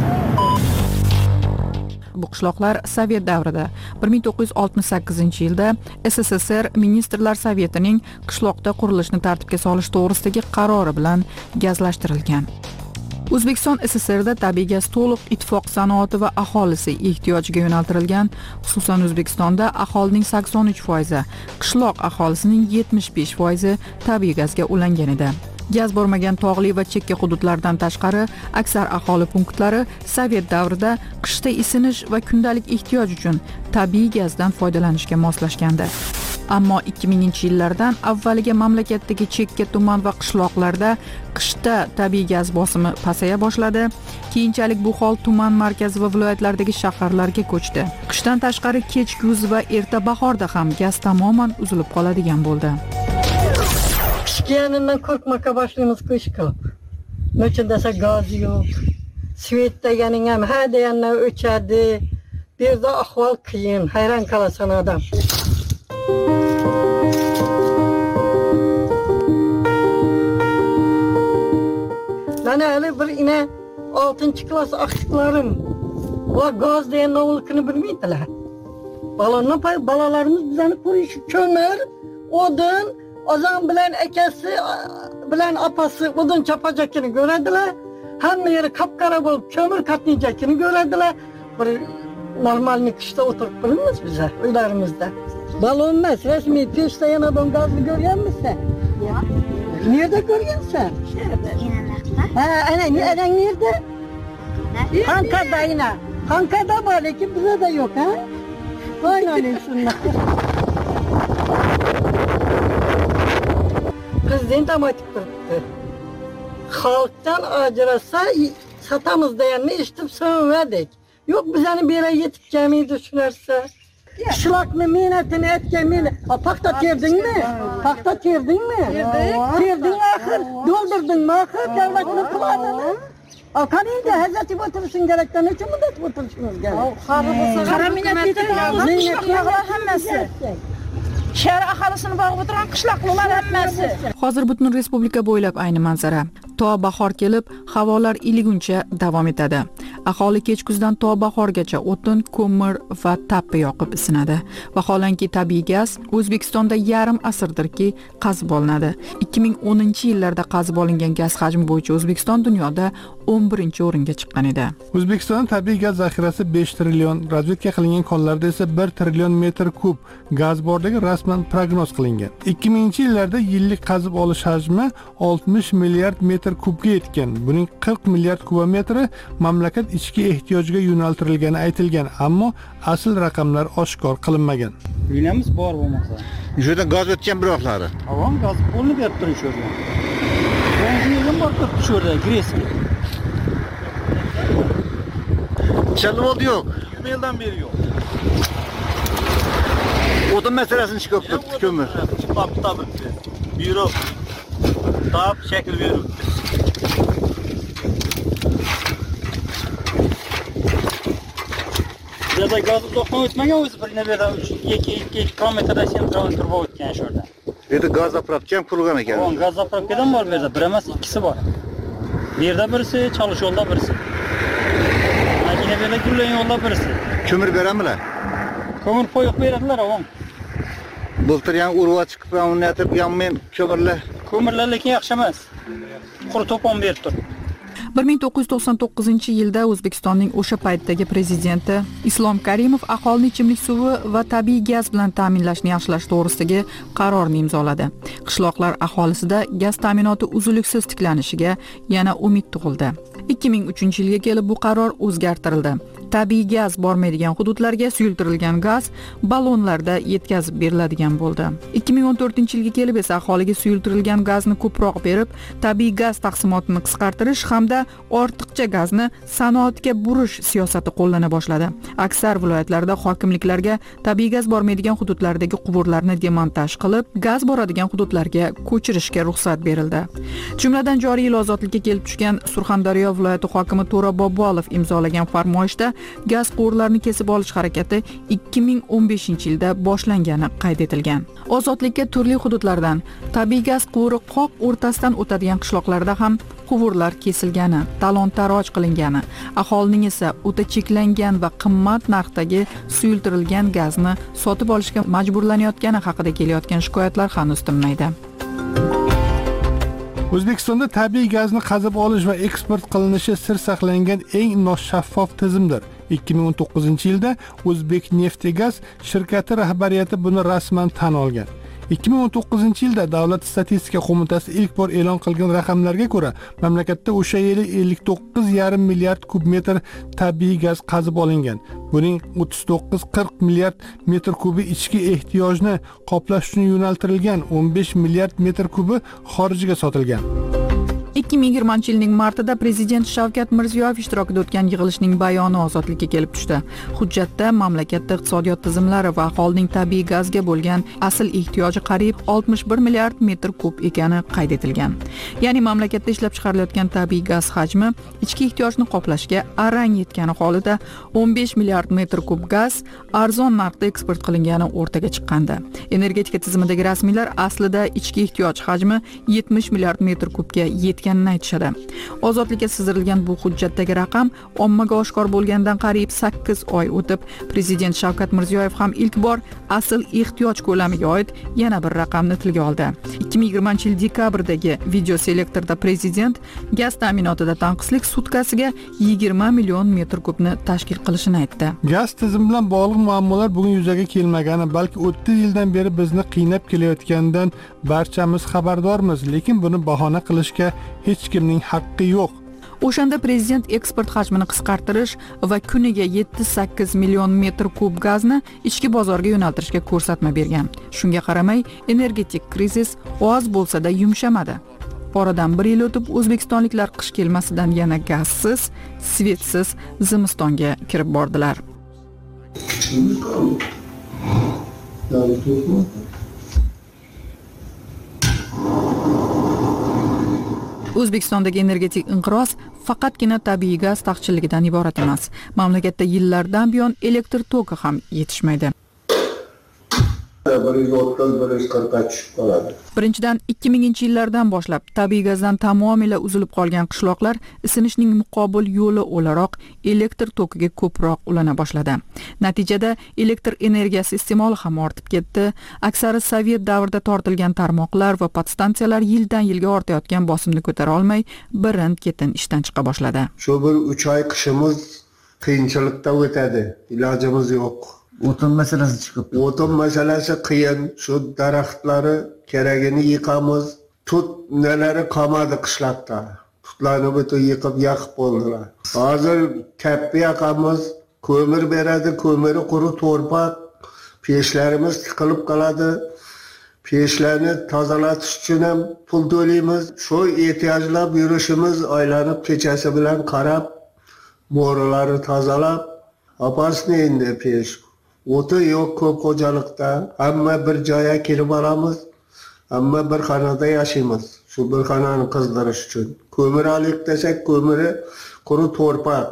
Bu qishloqlar Sovet davrida 1968-yilda SSSR Ministrlar Sovietining qishloqda qurilishni tartibga solish to'g'risidagi qarori bilan gazlashtirilgan. O'zbekiston SSRda tabiiy gaz to'liq ittifoq sanoati va aholisi ehtiyojiga yo'naltirilgan, xususan O'zbekistonda aholining 83%, qishloq aholisining 75% tabiiy gazga ulangan edi. Gaz bormagan tog'li va chekka hududlardan tashqari aksar aholi punktlari Sovet davrida qishda isinish va kundalik ehtiyoj uchun tabiiy gazdan foydalanishga moslashgandi. Ammo 2000-yillardan avvaliga mamlakatdagi chekka tuman va qishloqlarda qishda tabiiy gaz bosimi pasaya boshladi. Keyinchalik bu hol tuman markazi va viloyatlardagi shaharlarga ko'chdi. Qishdan tashqari kech kuz va erta bahorda ham gaz tamoman uzilib qoladigan bo'ldi. Qishgandan qo'rqmoqqa boshlaymiz qishqa. Nechun desa gaz yo'q. Svet deganing ham ha deganlar o'chadi. Bu yerda ahvol qiyin, hayron qolasan odam. Mana hali bir ina 6-klass aqtiqlarim va gaz degan navlukini bilmaydilar. Balalarimiz bizani ko'rish ko'mir, odin, ozon bilan akasi bilan apasi odin chapajakini ko'radilar. Hamma yeri qapqara bo'lib ko'mir qatnayjakini ko'radilar. Bir normalni qishda o'tirib qilamiz biz uylarimizda. Balon emas, rasmiy pechda yana odam gazni ko'rganmisan? Yo'q. Nerede ko'rgansan? Ha, ana nerede? Hankada yine. Hankada var, lekin bizde de yok ha? Aynen şunlar. Prezident amatik turibdi. Xalqdan ajrasa satamiz deganni eshitib so'nmadik. Yo'q, bizani bu yerga yetib kelmaydi shu narsa. Qishloqni mehnatini aytgan paxta terdingmi? Paxta terdingmi? Terding axir, do'ldirdingmi axir davlatning planini? Qaniydi hazati o'tirishing kerakdan nechun muddat o'tirishimiz kerak? Qara mehnat hammasi. Shahar aholisini bog'ib o'tirgan qishloqlar hammasi. Hozir butun respublika bo'ylab ayni manzara. To bahor kelib, havolar iliguncha davom etadi. Aholi kech kuzdan to bahorgacha o'tin, ko'mir va tappi yoqib isinadi. Vaholanki tabiiy gaz O'zbekistonda yarim asrdirki qazib olinadi. 2010-yillarda qazib olingan gaz hajmi bo'yicha O'zbekiston dunyoda 11-o'ringa chiqqan edi. O'zbekiston tabiiy gaz zaxirasi 5 trillion, razvedka qilingan konlarda esa 1 trillion metr kub gaz borligi rasman prognoz qilingan. 2000-yillarda yillik qazib olish hajmi 60 milliard metr kubga yetgan. Buning 40 milliard kubometri mamlakat ichki ehtiyojiga yo'naltirilgani aytilgan, ammo asl raqamlar oshkor qilinmagan. Uyimiz bor bo'lmasa. Shu yerdan gaz o'tgan biroqlari. Avom gaz qo'lni berib turing shu yerda. Benzin bor turibdi shu yerda, Gresmi. Chalib oldi yo'q. 20 yildan beri yo'q. O'tin masalasini chiqib turibdi, ko'mir. Chiqibdi bitti. Buyruq. Tap shakl berildi. Burada gaz uzoqdan o'tmagan o'zi bir yerdan 2 kilometrda sentralni turib o'tgan shu yerda. Bu yerda gaz zapravka ham qurilgan ekan. O'ng gaz zapravka ham bor bu yerda, bir emas ikkisi bor. Bu yerda birisi, Chalish yo'lda birisi. Mana bu yerda Gullan yo'lda birisi. Ko'mir beramizlar? Ko'mir qo'yib beradilar, o'ng. Bultir ham urva chiqib, uni aytib, men ko'mirlar lekin yaxshi emas. Qurib to'pon berib tur. 1999-yilda O'zbekistonning o'sha paytdagi prezidenti Islom Karimov aholini ichimlik suvi va tabiiy gaz bilan ta'minlashni yaxshilash to'g'risidagi qarorni imzoladi. Qishloqlar aholisida gaz ta'minoti uzluksiz tiklanishiga yana umid tug'ildi. 2003-yilga kelib bu qaror o'zgartirildi. Tabiiy gaz bormaydigan hududlarga suyultirilgan gaz ballonlarda yetkazib beriladigan bo'ldi. 2014-yilga kelib esa aholiga suyultirilgan gazni ko'proq berib, tabiiy gaz taqsimotini qisqartirish hamda ortiqcha gazni sanoatga burish siyosati qo'llana boshladi. Aksar viloyatlarda hokimliklarga tabiiy gaz bormaydigan hududlardagi quvurlarni demontaj qilib, gaz boradigan hududlarga ko'chirishga ruxsat berildi. Jumladan joriy yil ozodlikka kelib tushgan Surxondaryo viloyati hokimi To'ra Bobolov imzolagan farmoyishda gaz quvurlarini kesib olish harakati 2015-yilda boshlangani qayd etilgan. Ozodlikka turli hududlardan tabiiy gaz quvuri qoq o'rtasidan o'tadigan qishloqlarda ham quvurlar kesilgani, talon-taroj qilingani, aholining esa o'ta cheklangan va qimmat narxdagi suyultirilgan gazni sotib olishga majburlanayotgani haqida kelayotgan shikoyatlar hanuz tinmaydi. O'zbekistonda tabiiy gazni qazib olish va eksport qilinishi sir saqlangan eng noshaffof tizimdir. 2019-yilda O'zbek Neftegaz shirkati rahbariyati buni rasman tan olgan. 2019-yilda Davlat statistika qo'mitasi ilk bor e'lon qilgan raqamlarga ko'ra, mamlakatda o'sha yili 59,5 milliard kub metr tabiiy gaz qazib olingan. Buning 39-40 milliard metr kubi ichki ehtiyojni qoplash uchun yo'naltirilgan, 15 milliard metr kubi xorijga sotilgan. 2020-yilning martida prezident Shavkat Mirziyoyev ishtirokida o'tgan yig'ilishning bayoni ozodlikka kelib tushdi. Hujjatda mamlakatda iqtisodiyot tizimlari va aholining tabiiy gazga bo'lgan asl ehtiyoji qariyb 61 milliard metr kub ekani qayd etilgan. Ya'ni mamlakatda ishlab chiqarilayotgan tabiiy gaz hajmi ichki ehtiyojni qoplashga arang yetgani holida 15 milliard metr kub gaz arzon narxda eksport qilingani o'rtaga chiqqandi. Energetika tizimidagi rasmiylar aslida ichki ehtiyoj hajmi 70 milliard metr kubga yetganini aytishadi. Ozodlikka sizdirilgan bu hujjatdagi raqam ommaga oshkor bo'lgandan qariyb 8 oy o'tib, prezident Shavkat Mirziyoyev ham ilk bor asl ehtiyoj ko'lamiga oid yana bir raqamni tilga oldi. 2020-yil dekabrdagi video selektorda prezident gaz ta'minotida tanqislik sutkasiga 20 million metr kubni tashkil qilishini aytdi. Gaz tizimi bilan bog'liq muammolar bugun yuzaga kelmagani, balki 30 yildan beri bizni qiynab kelayotganidan barchamiz xabardormiz, lekin buni bahona qilishga hech kimning haqqi yo'q. O'shanda prezident eksport hajmini qisqartirish va kuniga 7-8 million metr kub gazni ichki bozorga yo'naltirishga ko'rsatma bergan. Shunga qaramay, energetik krizis oz bo'lsa-da yumshamadi. Oradan 1 yil o'tib, o'zbekistonliklar qish kelmasidan yana gazsiz, svetsiz zimistonga kirib bordilar. O'zbekistondagi energetik inqiroz faqatgina tabiiy gaz taqchilligidan iborat emas. Mamlakatda yillardan buyon elektr toki ham yetishmaydi. 130-140 tushib qoladi. Birinchidan 2000-yillardan boshlab tabiiy gazdan tamomila uzilib qolgan qishloqlar isinishning muqobil yo'li o'laroq elektr tokiga ko'proq ulana boshladi. Natijada elektr energiyasi iste'moli ham ortib ketdi. Aksari Sovet davrida tortilgan tarmoqlar va podstansiyalar yildan yilga ortayotgan bosimni ko'tara olmay, birin-ketin ishdan chiqa boshladi. Shu bir 3 oy qishimiz qiyinchilikda o'tadi. Ilojimiz yo'q. O'tin masalasi chiqib. O'tin masalasi qiyin. Shu daraxtlari keragini yiqamiz. Tut nalari qolmadi qishloqda. Tutlarni butun yiqib yoqib bo'ldilar. Hozir kappi yoqamiz, ko'mir beradi, ko'miri quri to'rpaq. Peshlarimiz tiqilib qoladi. Peshlarni tozalatish uchun ham pul to'laymiz. Shu ehtiyojlab yurishimiz aylanib kechasi bilan qarab, mo'ralari tozalab, aparsni endi pesh. O'ti yo'q ko'p xo'jalikda, hamma bir joyga kirib olamiz, hamma bir xonada yashaymiz. Shu bir xonani qizdirish uchun. Ko'mir olik desak, ko'miri quri to'rpaq.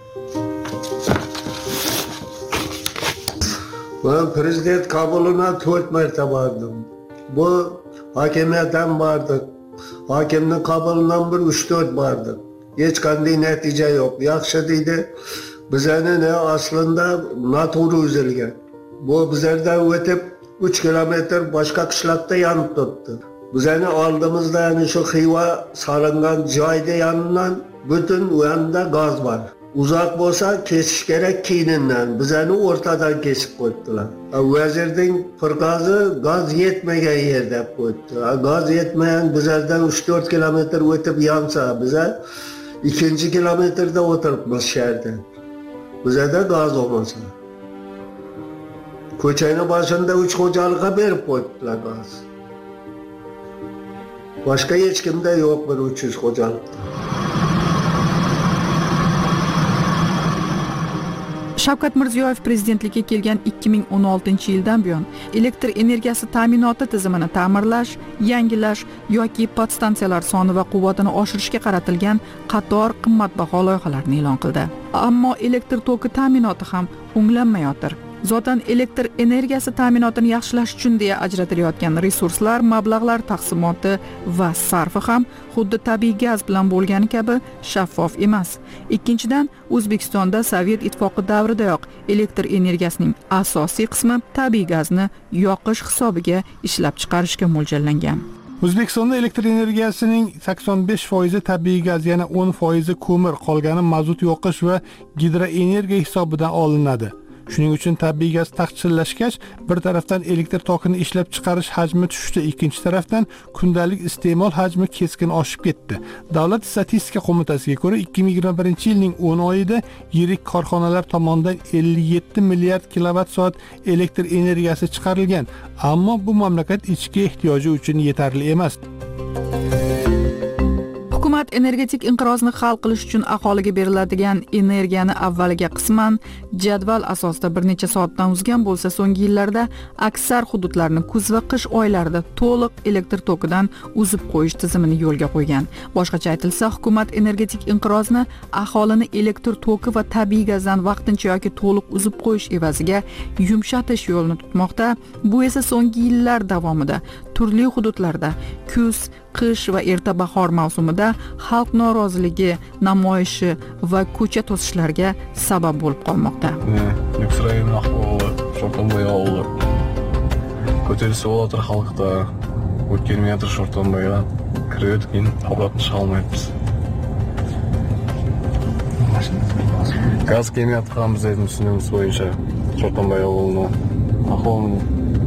Ben prezident qabuluna 4 marta bordim. Bu hokimiyatdan bordik. Hokimning qabulidan bir 3-4 bordik. Hech qanday natija yo'q. Yaxshi deydi. Bizani ne aslında naturu uzilgan. Bu bizlardan o'tib 3 kilometr boshqa qishloqda yonib turibdi. Bizani oldimizda yani shu Xiva solingan joyda yonidan butun u yonda gaz bor. Uzoq bo'lsa kesish kerak keyindan. Bizani o'rtadan kesib qo'ydilar. Vazirning firqasi gaz yetmagan yerda qo'ydi. Gaz yetmagan bizlardan 3-4 kilometr o'tib yonsa, biza 2 kilometrda o'tiribmiz shaharda. Bizada gaz olmasa. Ko'chani boshida 3 xo'jalikqa berib qo'ydilar gaz. Boshqa hech kimda yo'q bir 300 xo'jalik. Shavkat Mirziyoyev prezidentlikka kelgan 2016-yildan buyon elektr energiyasi ta'minoti tizimini ta'mirlash, yangilash yoki podstansiyalar soni va quvvatini oshirishga qaratilgan qator qimmatbaho loyihalarni e'lon qildi. Ammo elektr toki ta'minoti ham o'nglanmayotir. Zotan elektr energiyasi ta'minotini yaxshilash uchun deya ajratilayotgan resurslar, mablag'lar taqsimoti va sarfi ham xuddi tabiiy gaz bilan bo'lgani kabi shaffof emas. Ikkinchidan, O'zbekistonda Sovet ittifoqi davridayoq elektr energiyasining asosiy qismi tabiiy gazni yoqish hisobiga ishlab chiqarishga mo'ljallangan. O'zbekistonda elektr energiyasining 85% tabiiy gaz, yana 10% ko'mir, qolgani mazut yoqish va gidroenergiya hisobidan olinadi. Shuning uchun tabiiy gaz taqchillashgach, bir tarafdan elektr tokini ishlab chiqarish hajmi tushdi, ikkinchi tarafdan kundalik iste'mol hajmi keskin oshib ketdi. Davlat statistika qo'mitasiga ko'ra 2021-yilning 10 oyida yirik korxonalar tomonidan 57 milliard kilovatt-soat elektr energiyasi chiqarilgan, ammo bu mamlakat ichki ehtiyoji uchun yetarli emas. Hukumat energetik inqirozni hal qilish uchun aholiga beriladigan energiyani avvaliga qisman jadval asosida bir necha soatdan uzgan bo'lsa, so'nggi yillarda aksar hududlarni kuz va qish oylarida to'liq elektr tokidan uzib qo'yish tizimini yo'lga qo'ygan. Boshqacha aytilsa, hukumat energetik inqirozni aholini elektr toki va tabiiy gazdan vaqtincha yoki to'liq uzib qo'yish evaziga yumshatish yo'lini tutmoqda. Bu esa so'nggi yillar davomida turli hududlarda kuz, qish va erta bahor mavsumida xalq noroziligi namoyishi va ko'cha to'sishlarga sabab bo'lib qolmoqda. Ko'tarisi bo'ladir xalqda. O'tgan Shortanboyga kirib keyin obratni chiqa olmayapmiz. Gaz kemayapti ham biz aytmoqimiz bo'yicha Shortanboy yo'lini ahvolini.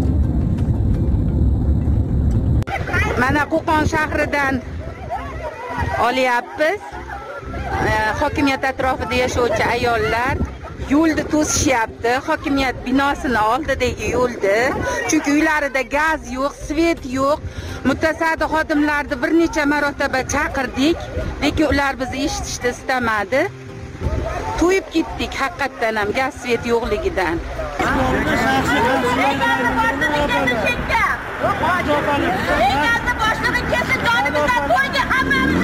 Mana Qo'qon shahridan olyapmiz. Hokimiyat atrofida yashovchi ayollar yo'lda to'sishyapti. Hokimiyat binosini oldidagi yo'lda. Chunki uylarida gaz yo'q, svet yo'q. Mutasaddi xodimlarni bir necha marotaba chaqirdik, lekin ular bizni eshitishni istamadi. To'yib ketdik haqiqatan ham gaz svet yo'qligidan. Boshlig'i kelsa jonimizdan qo'ydi, hammamiz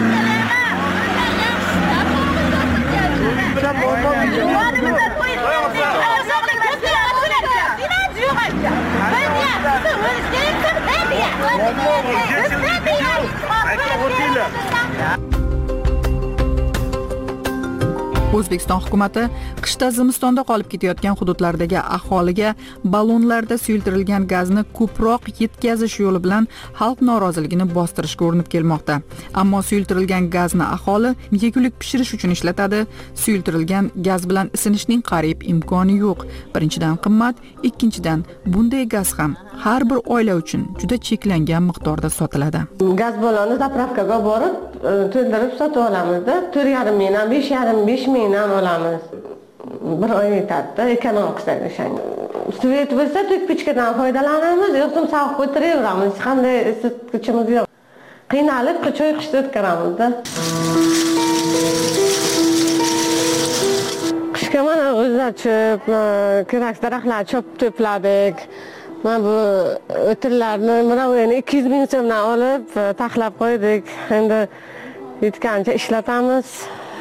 O'zbekiston hukumati qishda zimistonda qolib ketayotgan hududlardagi aholiga ballonlarda suyultirilgan gazni ko'proq yetkazish yo'li bilan xalq noroziligini bostirishga urinib kelmoqda. Ammo suyultirilgan gazni aholi yegulik pishirish uchun ishlatadi. Suyultirilgan gaz bilan isinishning qariyb imkoni yo'q. Birinchidan qimmat, ikkinchidan bunday gaz ham har bir oila uchun juda cheklangan miqdorda sotiladi. Gaz ballonni zapravkaga borib, to'ldirib sotib olamizda. 4,5 mingdan 5,5 mingdan olamiz. Bir oy yetadi, ekonomikasiga o'shanga. Svet bo'lsa tuk pechkadan foydalanamiz, yo'qsa sovuq o'tiraveramiz. Hech qanday isitgichimiz yo'q. Qiynalib, choy qishda o'tkaramizda. Qishga mana o'zlachib, kerak daraxtlar to'pladik. Mana bu o'tirlarni mana 200 ming so'mdan olib, taxlab qo'ydik. Endi yetgancha ishlatamiz.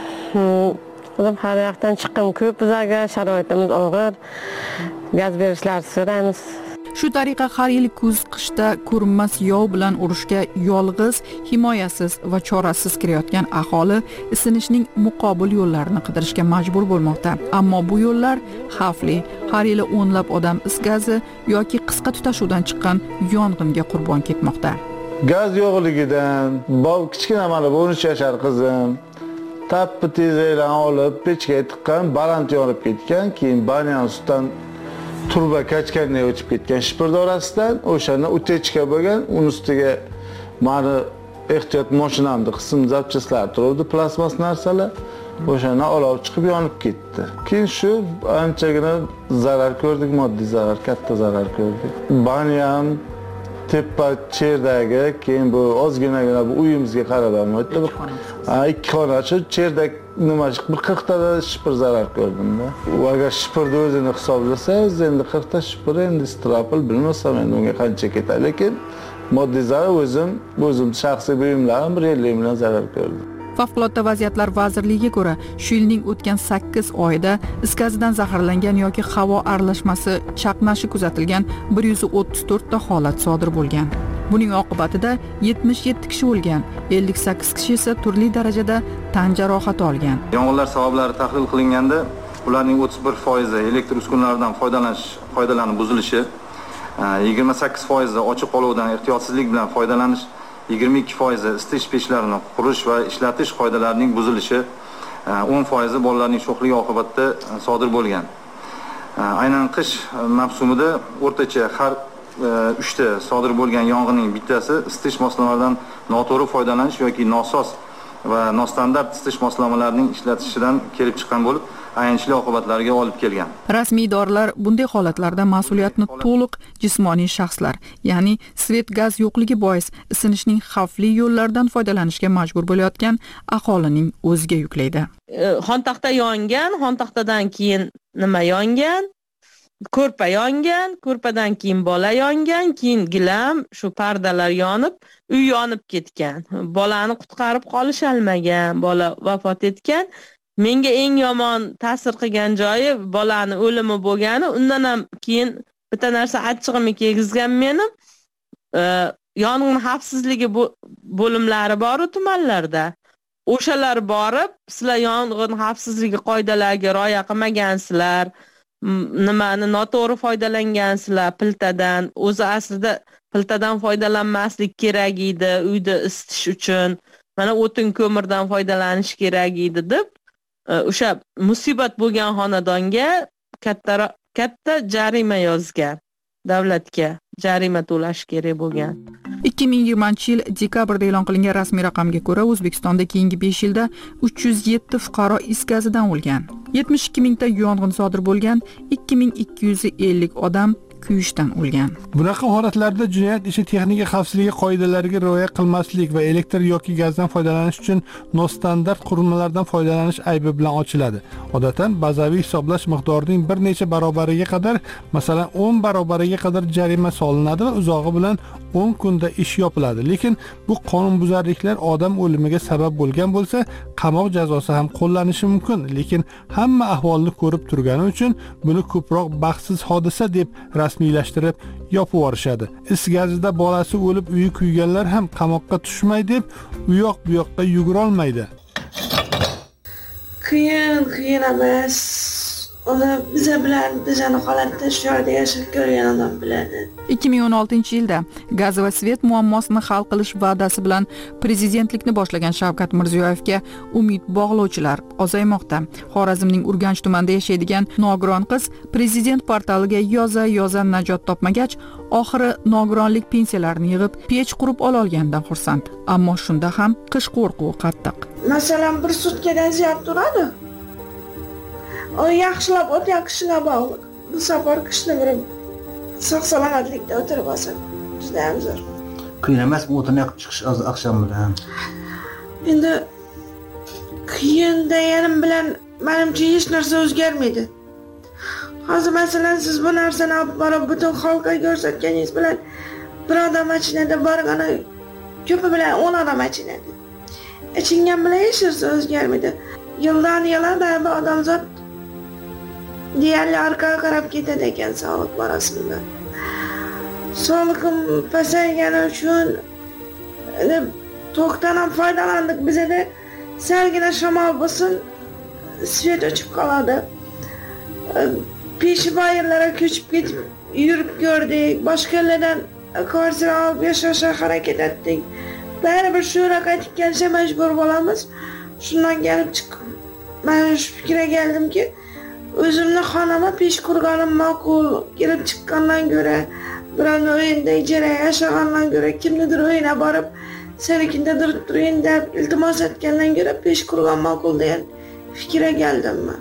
Har yoqdan chiqim ko'p, bizga sharoitimiz og'ir. Gaz berishlar so'raymiz. Shu tariqa har yil kuz, qishda ko'rinmas yov bilan urushga yolg'iz, himoyasiz va chorasiz kirayotgan aholi isinishning muqobil yo'llarini qidirishga majbur bo'lmoqda. Ammo bu yo'llar xavfli. Har yili o'nlab odam is gazi yoki qisqa tutashuvdan chiqqan yong'inga qurbon ketmoqda. Gaz yo'qligidan kichkina mana 13 yashar qizim tappi tezaylan olib pechga tiqqan, baland yonib ketgan, keyin banyan sutdan turba kachkanday o'chib ketgan shipirda orasidan o'shani utechka bo'lgan, uni ustiga meni ehtiyot mashinamda qism zapchastlari turibdi, plastmas narsalar. O'shani olov chiqib yonib ketdi. Keyin shu anchagina zarar ko'rdik, moddiy zarar, katta zarar ko'rdik. Banyan tepa cherdagi, keyin bu ozginagina bu uyimizga qarab o'tdi. Ikki xona shu cherdak nima 40 ta shipir zarar ko'rdim-da. Agar shipirni o'zini hisoblasangiz, endi 40 ta shipir endi strapl bilmasam endi unga qancha ketadi, lekin moddiy zarar o'zim shaxsiy buyumlarim 150 million zarar ko'rdim. Favqulodda vaziyatlar vazirligiga ko'ra, shu yilning o'tgan 8 oyida is gazidan zaharlangan yoki havo aralashmasi chaqnashi kuzatilgan 134 ta holat sodir bo'lgan. Buning oqibatida 77 kishi o'lgan, 58 kishi esa turli darajada tan jarohati olgan. Yong'inlar sabablari tahlil qilinganda, ularning 31% elektr uskunalaridan foydalanib buzilishi, 28% ochiq olovdan ehtiyotsizlik bilan foydalanish, 22% isitish pechlarini qurish va ishlatish qoidalarining buzilishi, 10% bolalarning sho'xligi oqibatida sodir bo'lgan. Aynan qish mavsumida o'rtacha har 3 ta sodir bo'lgan yong'inning bittasi isitish moslamasidan noto'g'ri foydalanish yoki nosoz va nostandart isitish moslamalarining ishlatishidan kelib chiqqan bo'lib, ayanchli oqibatlarga olib kelgan. Rasmiy idoralar bunday holatlarda mas'uliyatni to'liq jismoniy shaxslar, ya'ni svet gaz yo'qligi bois isinishning xavfli yo'llaridan foydalanishga majbur bo'layotgan aholining o'ziga yuklaydi. Xontaxta yongan, xontaxtadan keyin nima yongan? Ko'rpa yongan, ko'rpadan keyin bola yongan, keyin gilam, shu pardalar yonib, uy yonib ketgan. Bolani qutqarib qolish olmagan, bola vafot etgan. Menga eng yomon ta'sir qilgan joyi bolani o'limi bo'lgani, undan ham keyin bitta narsa achchig'imni kiygizgan menim. Yong'in xavfsizligi bo'limlari bor tumanlarda. O'shalar borib, sizlar yong'in xavfsizligi qoidalariga rioya qilmagansizlar, nimani noto'g'ri foydalangansizlar piltadan. O'zi aslida piltadan foydalanmaslik kerak edi, uyda isitish uchun. Mana o'tin ko'mirdan foydalanish kerak edi deb o'sha musibat bo'lgan xonadonga katta jarima yozgan. Davlatga jarima to'lash kerak bo'lgan. 2020-yil dekabrda e'lon qilingan rasmiy raqamga ko'ra, O'zbekistonda keyingi 5 yilda 307 fuqaro is gazidan o'lgan. 72 mingta yong'in sodir bo'lgan, 2250 odam kuyishdan o'lgan. Bunaqa holatlarda jinoyat ishi texnika xavfsizligi qoidalariga rioya qilmaslik va elektr yoki gazdan foydalanish uchun nostandart qurilmalardan foydalanish aybi bilan ochiladi. Odatdan bazaviy hisoblash miqdorining bir necha barobariga qadar, masalan 10 barobariga qadar jarima solinadi va uzog'i bilan 10 kunda ish yopiladi. Lekin bu qonunbuzarliklar odam o'limiga sabab bo'lgan bo'lsa, qamoq jazosi ham qo'llanishi mumkin. Lekin hamma ahvolni ko'rib turgani uchun buni ko'proq baxtsiz hodisa deb rasmiylashtirib yopib yuborishadi. Is gazida bolasi o'lib uyi kuyganlar ham qamoqqa tushmay deb u yoq bu yoqqa yugura olmaydi. Qiyin emas. Uni bizani holatda shu yerda yashab ko'rgan odam biladi. 2016-yilda gaz va svet muammosini hal qilish va'dasi bilan prezidentlikni boshlagan Shavkat Mirziyoyevga umid bog'lovchilar ozaymoqda. Xorazmning Urganch tumanida yashaydigan nogiron qiz prezident portaliga yoza najot topmagach, oxiri nogironlik pensiyalarini yig'ib, pech qurib ola olganidan xursand. Ammo shunda ham qish qo'rquvi qattiq. Masalan, bir sutkadan ziyod turadi. O yaxshilab o'tgan qishga bog'liq. Bu safar qishni bir sog'-salomatlikda o'tirib olsa, juda ham zo'r. Qiyin emas, o'tini yoqib chiqish oqshom bilan. Endi qiyin deganim bilan menimcha hech narsa o'zgarmaydi. Hozir masalan siz bu narsani olib borib butun xalqqa ko'rsatganingiz bilan bir odam machinada borgani ko'pi bilan 10 odam machinada. Ichingan bilan hech narsa o'zgarmaydi. Yildan yilga odamzod deyarli orqaga qarab ketadi ekan sog'liq borasida. Sog'liqim pasaygani uchun to'qdan ham foydalandik. Bizda salgina shamol bo'lsin, svet o'chib qoladi. Peshbayirlarga ko'chib ketib yurib ko'rdik. Boshqa yerlardan kvartira olib yashashga harakat etdik. Baribir shu yerga qaytib kelishga majbur bo'lamiz. Shundan kelib chiqib men shu fikrga keldimki, o'zimni xonama pech qurganim ma'qul. Kelib chiqqandan ko'ra, birovni uyida ijara yashagandan ko'ra, kimnidir uyina borib, senikindadir turing deb iltimos etgandan ko'ra pech qurgan ma'qul degan fikrga keldim men.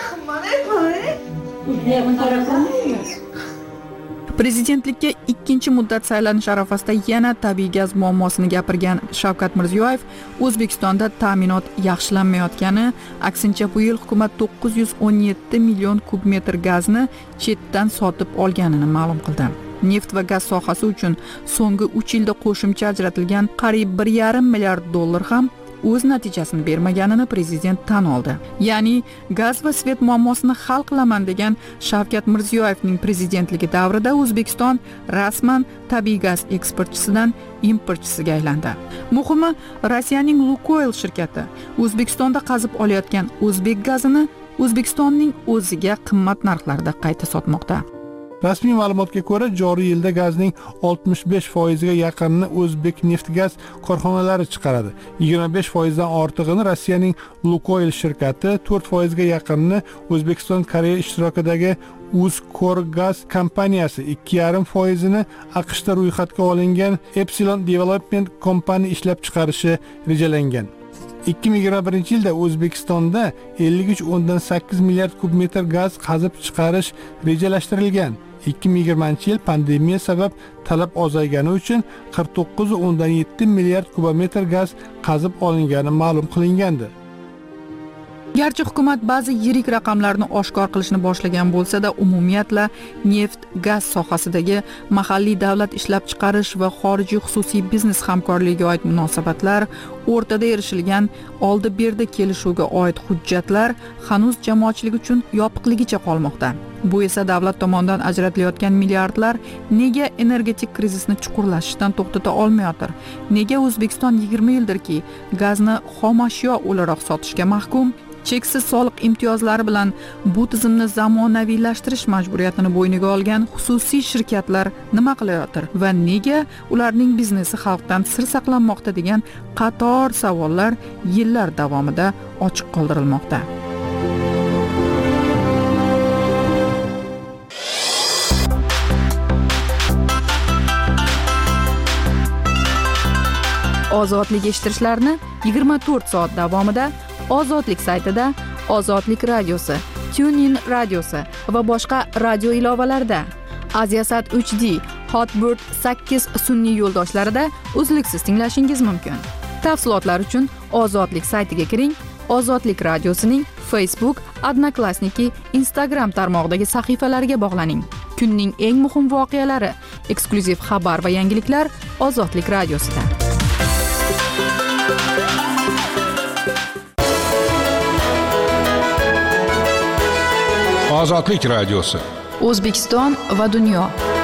Prezidentlikka ikkinchi muddat saylanish arafasida yana tabiiy gaz muammosini gapirgan Shavkat Mirziyoyev, O'zbekistonda ta'minot yaxshilanmayotgani, aksincha bu yil hukumat 917 million kub metr gazni chetdan sotib olganini ma'lum qildi. Neft va gaz sohasi uchun so'nggi 3 yilda qo'shimcha ajratilgan qariyb 1,5 milliard dollar ham o'z natijasini bermaganini prezident tan oldi. Ya'ni gaz va svet muammosini hal qilaman degan Shavkat Mirziyoyevning prezidentligi davrida O'zbekiston rasman tabiiy gaz eksportchisidan importchisiga aylandi. Muhimi, Rossiyaning Lukoil shirkati O'zbekistonda qazib olayotgan o'zbek gazini O'zbekistonning o'ziga qimmat narxlarda qayta sotmoqda. Rasmiy ma'lumotga ko'ra, joriy yilda gazning 65% ga yaqinini O'zbek Neftgaz korxonalari chiqaradi. 25% dan ortig'ini Rossiyaning Lukoil shirkati, 4% ga yaqinini O'zbekiston Koreya ishtirokidagi Uzkorgaz kompaniyasi, 2,5% ni AQShda ro'yxatga olingan Epsilon Development Company ishlab chiqarishi rejalangan. 2021-yilda O'zbekistonda 53.8 milliard kub metr gaz qazib chiqarish rejalashtirilgan. 2020-yil pandemiya sabab talab ozaygani uchun 49.7 milliard kubometr gaz qazib olingani ma'lum qilingandi. Garchi hukumat ba'zi yirik raqamlarni oshkor qilishni boshlagan bo'lsa-da, umumiyatla neft, gaz sohasidagi mahalliy davlat ishlab chiqarish va xorijiy xususiy biznes hamkorligiga oid munosabatlar, o'rtada erishilgan oldi-berdi kelishuvga oid hujjatlar hanuz jamoatchilik uchun yopiqligicha qolmoqda. Bu esa davlat tomonidan ajratilayotgan milliardlar nega energetik krizisni chuqurlashishdan to'xtata olmayotir? Nega O'zbekiston 20 yildirki gazni xomashyo o'laroq sotishga mahkum? Cheksiz soliq imtiyozlari bilan bu tizimni zamonaviylashtirish majburiyatini bo'yniga olgan xususiy shirkatlar nima qilayotir va nega ularning biznesi xalqdan sir saqlanmoqda degan qator savollar yillar davomida ochiq qoldirilmoqda. Ozodlik eshittirishlarni 24 soat davomida Ozodlik saytida, Ozodlik radiosi, TuneIn radiosi va boshqa radio ilovalarda, Aziasat 3D, Hotbird 8 sun'iy yo'ldoshlarida uzluksiz tinglashingiz mumkin. Tafsilotlar uchun Ozodlik saytiga kiring, Ozodlik radiosining Facebook, Odnoklassniki, Instagram tarmog'idagi sahifalariga bog'laning. Kunning eng muhim voqealari, eksklyuziv xabar va yangiliklar Ozodlik radiosida. Ozodlik radiosi. O'zbekiston va dunyo.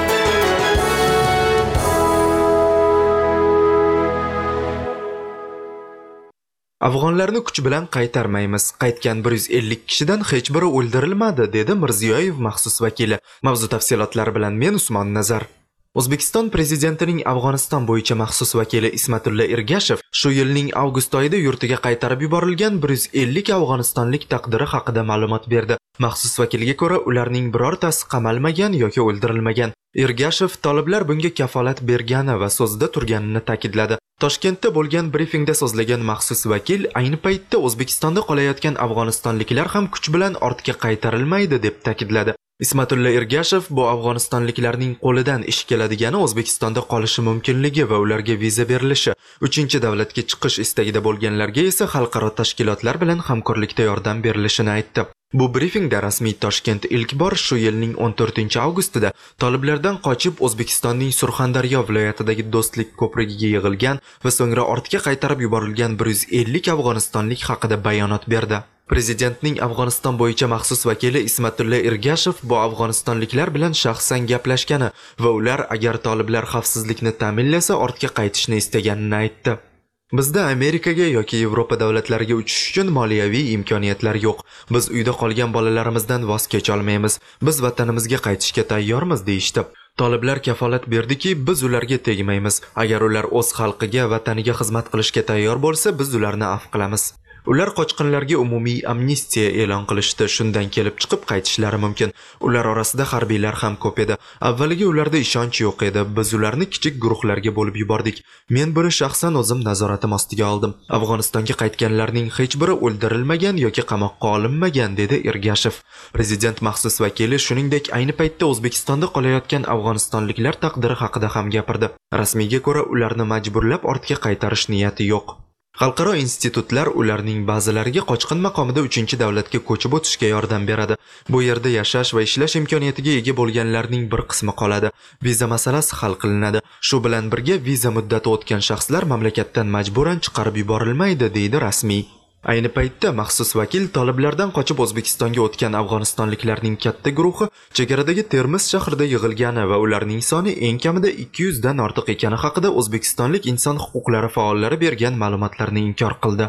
Afg'onlarni kuch bilan qaytarmaymiz. Qaytgan 150 kishidan hech biri o'ldirilmadi, dedi Mirziyoyev maxsus vakili. Mavzu tafsilotlari bilan men Usmon Nazar. O'zbekiston prezidentining Afg'oniston bo'yicha maxsus vakili Ismatulla Ergashev shu yilning avgust oyida yurtiga qaytarib yuborilgan 150 afg'onistonlik taqdiri haqida ma'lumot berdi. Maxsus vakilga ko'ra, ularning birortasi qamalmagan yoki o'ldirilmagan. Ergashev toliblar bunga kafolat bergani va so'zida turganini ta'kidladi. Toshkentda bo'lgan brifingda so'zlagan maxsus vakil ayni paytda O'zbekistonda qolayotgan afg'onistonliklar ham kuch bilan ortga qaytarilmaydi deb ta'kidladi. Ismatulla Ergashev bu afg'onistonliklarning qo'lidan ish keladigani O'zbekistonda qolishi mumkinligi va ularga viza berilishi, uchinchi davlatga chiqish istagida bo'lganlarga esa xalqaro tashkilotlar bilan hamkorlikda yordam berilishini aytdi. Bu brifingda rasmiy Toshkent ilk bor shu yilning 14-avgustida toliblardan qochib O'zbekistonning Surxondaryo viloyatidagi Do'stlik ko'prigiga yig'ilgan va so'ngra ortga qaytarib yuborilgan 150 afg'onistonlik haqida bayonot berdi. Prezidentning Afg'oniston bo'yicha maxsus vakili Ismatulla Ergashev bu afg'onistonliklar bilan shaxsan gaplashgani va ular agar toliblar xavfsizlikni ta'minlasa ortga qaytishni istaganini aytdi. Bizda Amerikaga yoki Yevropa davlatlariga uchish uchun moliyaviy imkoniyatlar yo'q. Biz uyda qolgan bolalarimizdan voz kecha olmaymiz. Biz vatanimizga qaytishga tayyormiz deyishdi. Toliblar kafolat berdiki, biz ularga tegmaymiz. Agar ular o'z xalqiga, vataniga xizmat qilishga tayyor bo'lsa, biz ularni afv qilamiz. Ular qochqinlarga umumiy amnistiya e'lon qilishdi. Shundan kelib chiqib qaytishlari mumkin. Ular orasida harbiylar ham ko'p edi. Avvaliga ularda ishonch yo'q edi. Biz ularni kichik guruhlarga bo'lib yubordik. Men buni shaxsan o'zim nazoratim ostiga oldim. Afg'onistonga qaytganlarning hech biri o'ldirilmagan yoki qamoqqa olinmagan, dedi Ergashev. Prezident maxsus vakili shuningdek ayni paytda O'zbekistonda qolayotgan afg'onistonliklar taqdiri haqida ham gapirdi. Rasmiyga ko'ra, ularni majburlab ortga qaytarish niyati yo'q. Xalqaro institutlar ularning ba'zilariga qochqin maqomida 3-davlatga ko'chib o'tishga yordam beradi. Bu yerda yashash va ishlash imkoniyatiga ega bo'lganlarning bir qismi qoladi. Viza masalasi hal qilinadi. Shu bilan birga viza muddati o'tgan shaxslar mamlakatdan majburan chiqarib yuborilmaydi, deydi rasmiy. Ayni paytda maxsus vakil toliblardan qochib O'zbekistonga o'tgan afg'onistonliklarning katta guruhi chegaradagi Termiz shahrida yig'ilgani va ularning soni eng kamida 200 dan ortiq ekani haqida O'zbekistonlik inson huquqlari faollari bergan ma'lumotlarni inkor qildi.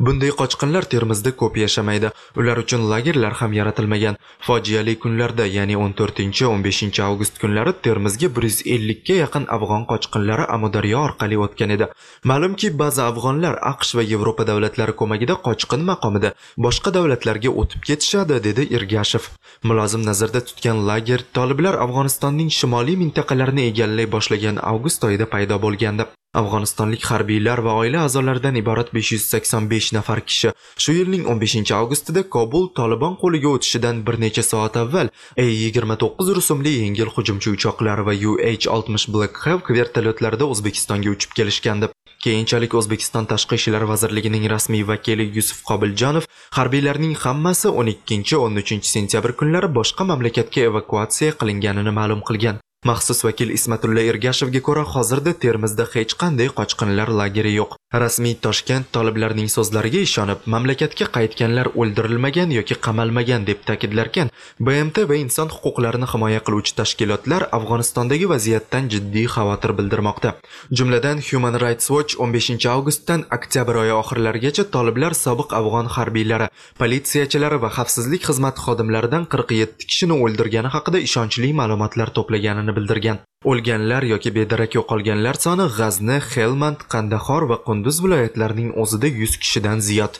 Bunday qochqinlar Termizda ko'p yashamaydi. Ular uchun lagerlar ham yaratilmagan. Fojiali kunlarda, ya'ni 14-15 avgust kunlari Termizga 150 ga yaqin afg'on qochqinlari Amudaryo orqali o'tgan edi. Ma'lumki, ba'zi afg'onlar AQSh va Yevropa davlatlari ko'magida qochqin maqomida boshqa davlatlarga o'tib ketishadi, dedi Ergashev. Mulozim nazarda tutgan lager toliblar Afg'onistonning shimoliy mintaqalarini egallay boshlagan avgust oyida paydo bo'lgandi. Afg'onistonlik harbiylar va oila a'zolaridan iborat 585 nafar kishi shu yilning 15 avgustida Kobul Taliban qo'liga o'tishidan bir necha soat avval A-29 rusumli yengil hujumchi uchoqlar va UH-60 Black Hawk vertolyotlarida O'zbekistonga uchib kelishgandi. Keyinchalik O'zbekiston Tashqi ishlar vazirligining rasmiy vakili Yusuf Qobiljonov harbiylarning hammasi 12-13 sentyabr kunlari boshqa mamlakatga evakuatsiya qilinganini ma'lum qilgan. Maxsus vakil Ismatulla Ergashevga ko'ra, hozirda Termizda hech qanday qochqinlar lageri yo'q. Rasmiy Toshkent toliblarning so'zlariga ishonib, mamlakatga qaytganlar o'ldirilmagan yoki qamalmagan deb ta'kidlarkan, BMT va inson huquqlarini himoya qiluvchi tashkilotlar Afg'onistondagi vaziyatdan jiddiy xavotir bildirmoqda. Jumladan Human Rights Watch 15 avgustdan oktyabr oyi oxirlarigacha toliblar sobiq afg'on harbiylari, politsiyachilari va xavfsizlik xizmati xodimlaridan 47 kishini o'ldirgani haqida ishonchli ma'lumotlar to'plaganini bildirgan. O'lganlar yoki bedarak yo'qolganlar soni G'azni, Helmand, Qandahor va Qunduz viloyatlarining o'zida 100 kishidan ziyod.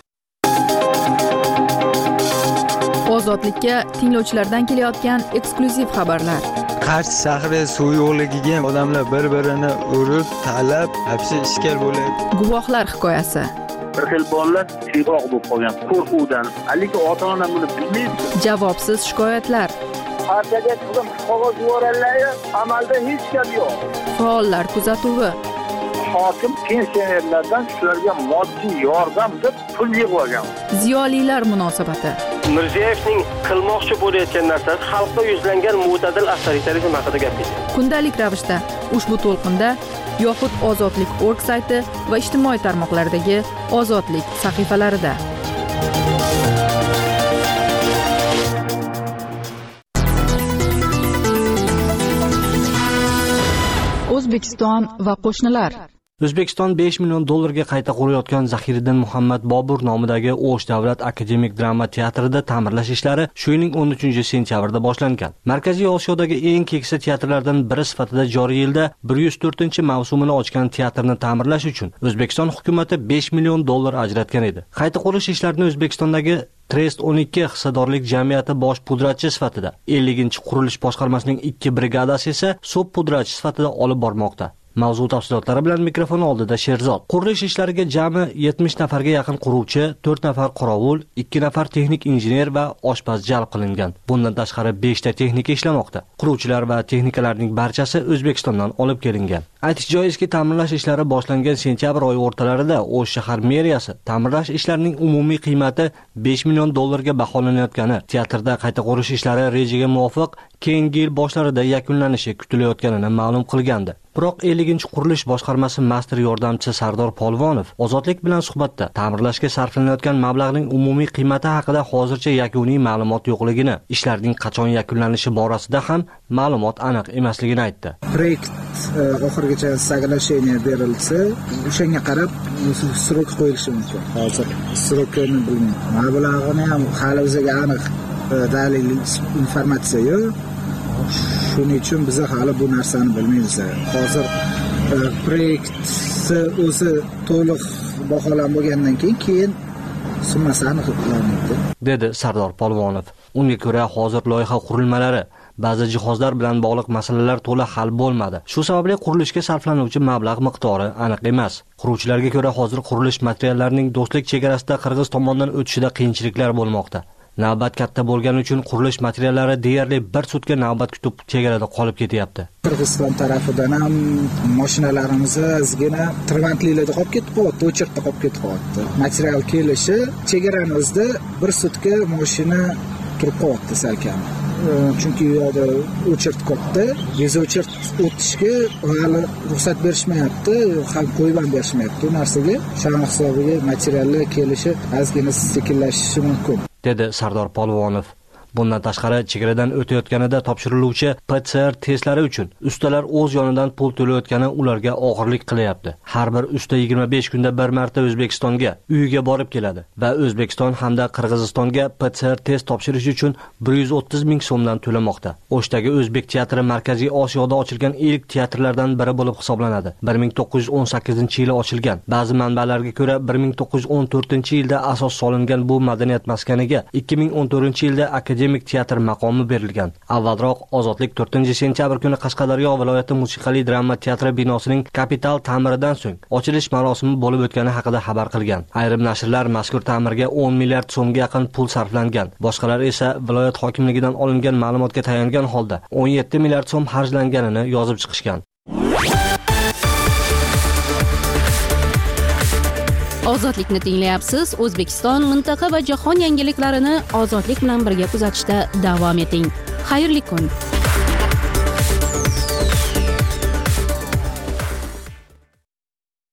Ozodlikka tinglovchilardan kelayotgan eksklyuziv xabarlar. Qarshi shahri suv yo'qligiga odamlar bir-birini urib, talab, hapsi ishkal bo'ladi. Guvohlar hikoyasi. Bir xil bolalar siyg'oq bo'lib qolgan qo'rquvdan, lekin ota-ona buni bilmaydi. Javobsiz shikoyatlar. Partiyaga chiqib qog'oz yuborganlar, amalda hech gap yo'q. Faollar kuzatuvi. Hokim pensionerlardan shularga moddiy yordam deb pul yig'ib olgan. Ziyolilar munosabati. Mirziyoyevning qilmoqchi bo'layotgan narsasi xalqqa yuzlangan mo'tadil avtoritarizm haqida gap ketdi. Kundalik ravishda ushbu to'lqinda yoxud Ozodlik.org sayti va ijtimoiy tarmoqlardagi Ozodlik sahifalarida. O'zbekiston va qo'shnilar. O'zbekiston 5 million dollarga qayta qurayotgan Zahiriddin Muhammad Bobur nomidagi O'sh davlat akademik drama teatrida ta'mirlash ishlari shu yilning 13 sentyabrda boshlangan. Markaziy Osiyodagi eng keksa teatrlardan biri sifatida joriy yilda 104-mavsumini ochgan teatrni ta'mirlash uchun O'zbekiston hukumatı 5 million dollar ajratgan edi. Qayta qurish ishlarini O'zbekistondagi Trest 12 hissadorlik jamiyati bosh pudratchi sifatida 50-qurilish boshqarmasining 2 brigadasi esa sub pudratchi sifatida olib bormoqda. Mavzu tafsilotlari bilan mikrofon oldida Sherzod. Qurilish ishlariga jami 70 nafarga yaqin quruvchi, 4 nafar qorovul, 2 nafar texnik injener va oshpaz jalb qilingan. Bundan tashqari 5 ta texnika ishlamoqda. Quruvchilar va texnikalarning barchasi O'zbekistondan olib kelingan. Aytish joizki, ta'mirlash ishlari boshlangan sentyabr oyi o'rtalarida O'sh shahar meriyasi ta'mirlash ishlarining umumiy qiymati 5 million dollarga baholanayotgani, teatrda qayta qurish ishlari rejaga muvofiq keyingi yil boshlarida yakunlanishi kutilayotganini ma'lum qilgandi. Biroq 50-qurilish boshqarmasi master yordamchisi Sardor Polvonov Ozodlik bilan suhbatda ta'mirlashga sarflanayotgan mablag'ning umumiy qiymati haqida hozircha yakuniy ma'lumot yo'qligini, ishlarning qachon yakunlanishi borasida ham ma'lumot aniq emasligini aytdi. Proyekt oxirigacha soglashение berilsa, o'shanga qarab srok qo'yilishi mumkin. Hozir srokni bilmayman. Mablag'ini ham hali o'ziga aniq dalil informatsiya yo'q. Shuning uchun biz hali bu narsani bilmaymiz. Hozir proyektni o'zi to'liq baholanib bo'lgandan keyin summasi aniqlanadi, dedi Sardor Polvonov. Unga ko'ra hozir loyiha qurilmalari, ba'zi jihozlar bilan bog'liq masalalar to'la hal bo'lmadi. Shu sababli qurilishga sarflanuvchi mablag' miqdori aniq emas. Quruvchilarga ko'ra hozir qurilish materiallarining do'stlik chegarasida Qirg'iz tomonidan o'tishida qiyinchiliklar bo'lmoqda. Navbat katta bo'lgani uchun qurilish materiallari deyarli 1 sutka navbat kutib chegarada qolib ketyapti. Qirg'iziston tarafidan ham mashinalarimiz ozgina tirbandliklarda qolib ketib qoldi, o'chirda qolib ketib qoldi. Material kelishi chegarani o'zida 1 sutka mashina turib qoldi salkam. Chunki u yerda o'chirt qoldi. Biz o'chirt o'tishga hali ruxsat berishmayapti, ham qo'yib ham berishmayapti. Bu narsaga shon hisobiga materiallar kelishi ozgina sekinlashishi mumkin, dedi Sardor Polvonov. Bundan tashqari, chegaradan o'tayotganida topshiriluvchi PCR testlari uchun ustalar o'z yonidan pul to'layotgani ularga og'irlik qilyapti. Har bir usta 25 kunda bir marta O'zbekistonga uyiga borib keladi va O'zbekiston hamda Qirg'izistonga PCR test topshirish uchun 130 ming so'mdan to'lamoqda. O'shdagi O'zbek teatri Markaziy Osiyoda ochilgan ilk teatrlardan biri bo'lib hisoblanadi. 1918-yili ochilgan. Ba'zi manbalarga ko'ra 1914-yilda asos solingan bu madaniyat maskaniga 2014-yilda akademik teatr maqomi berilgan. Avvalroq Ozodlik 4-sentyabr kuni Qashqadaryo viloyati musiqali drama teatri binosining kapital ta'miridan so'ng ochilish marosimi bo'lib o'tgani haqida xabar qilgan. Ayrim nashrlar mazkur ta'mirga 10 milliard so'mga yaqin pul sarflangan. Boshqalar esa viloyat hokimligidan olingan ma'lumotga tayangan holda 17 milliard so'm xarjlanganini yozib chiqishgan. Ozodlikni tinglayapsiz. O'zbekiston, mintaqa va jahon yangiliklarini ozodlik bilan birga kuzatishda davom eting. Xayrli kun.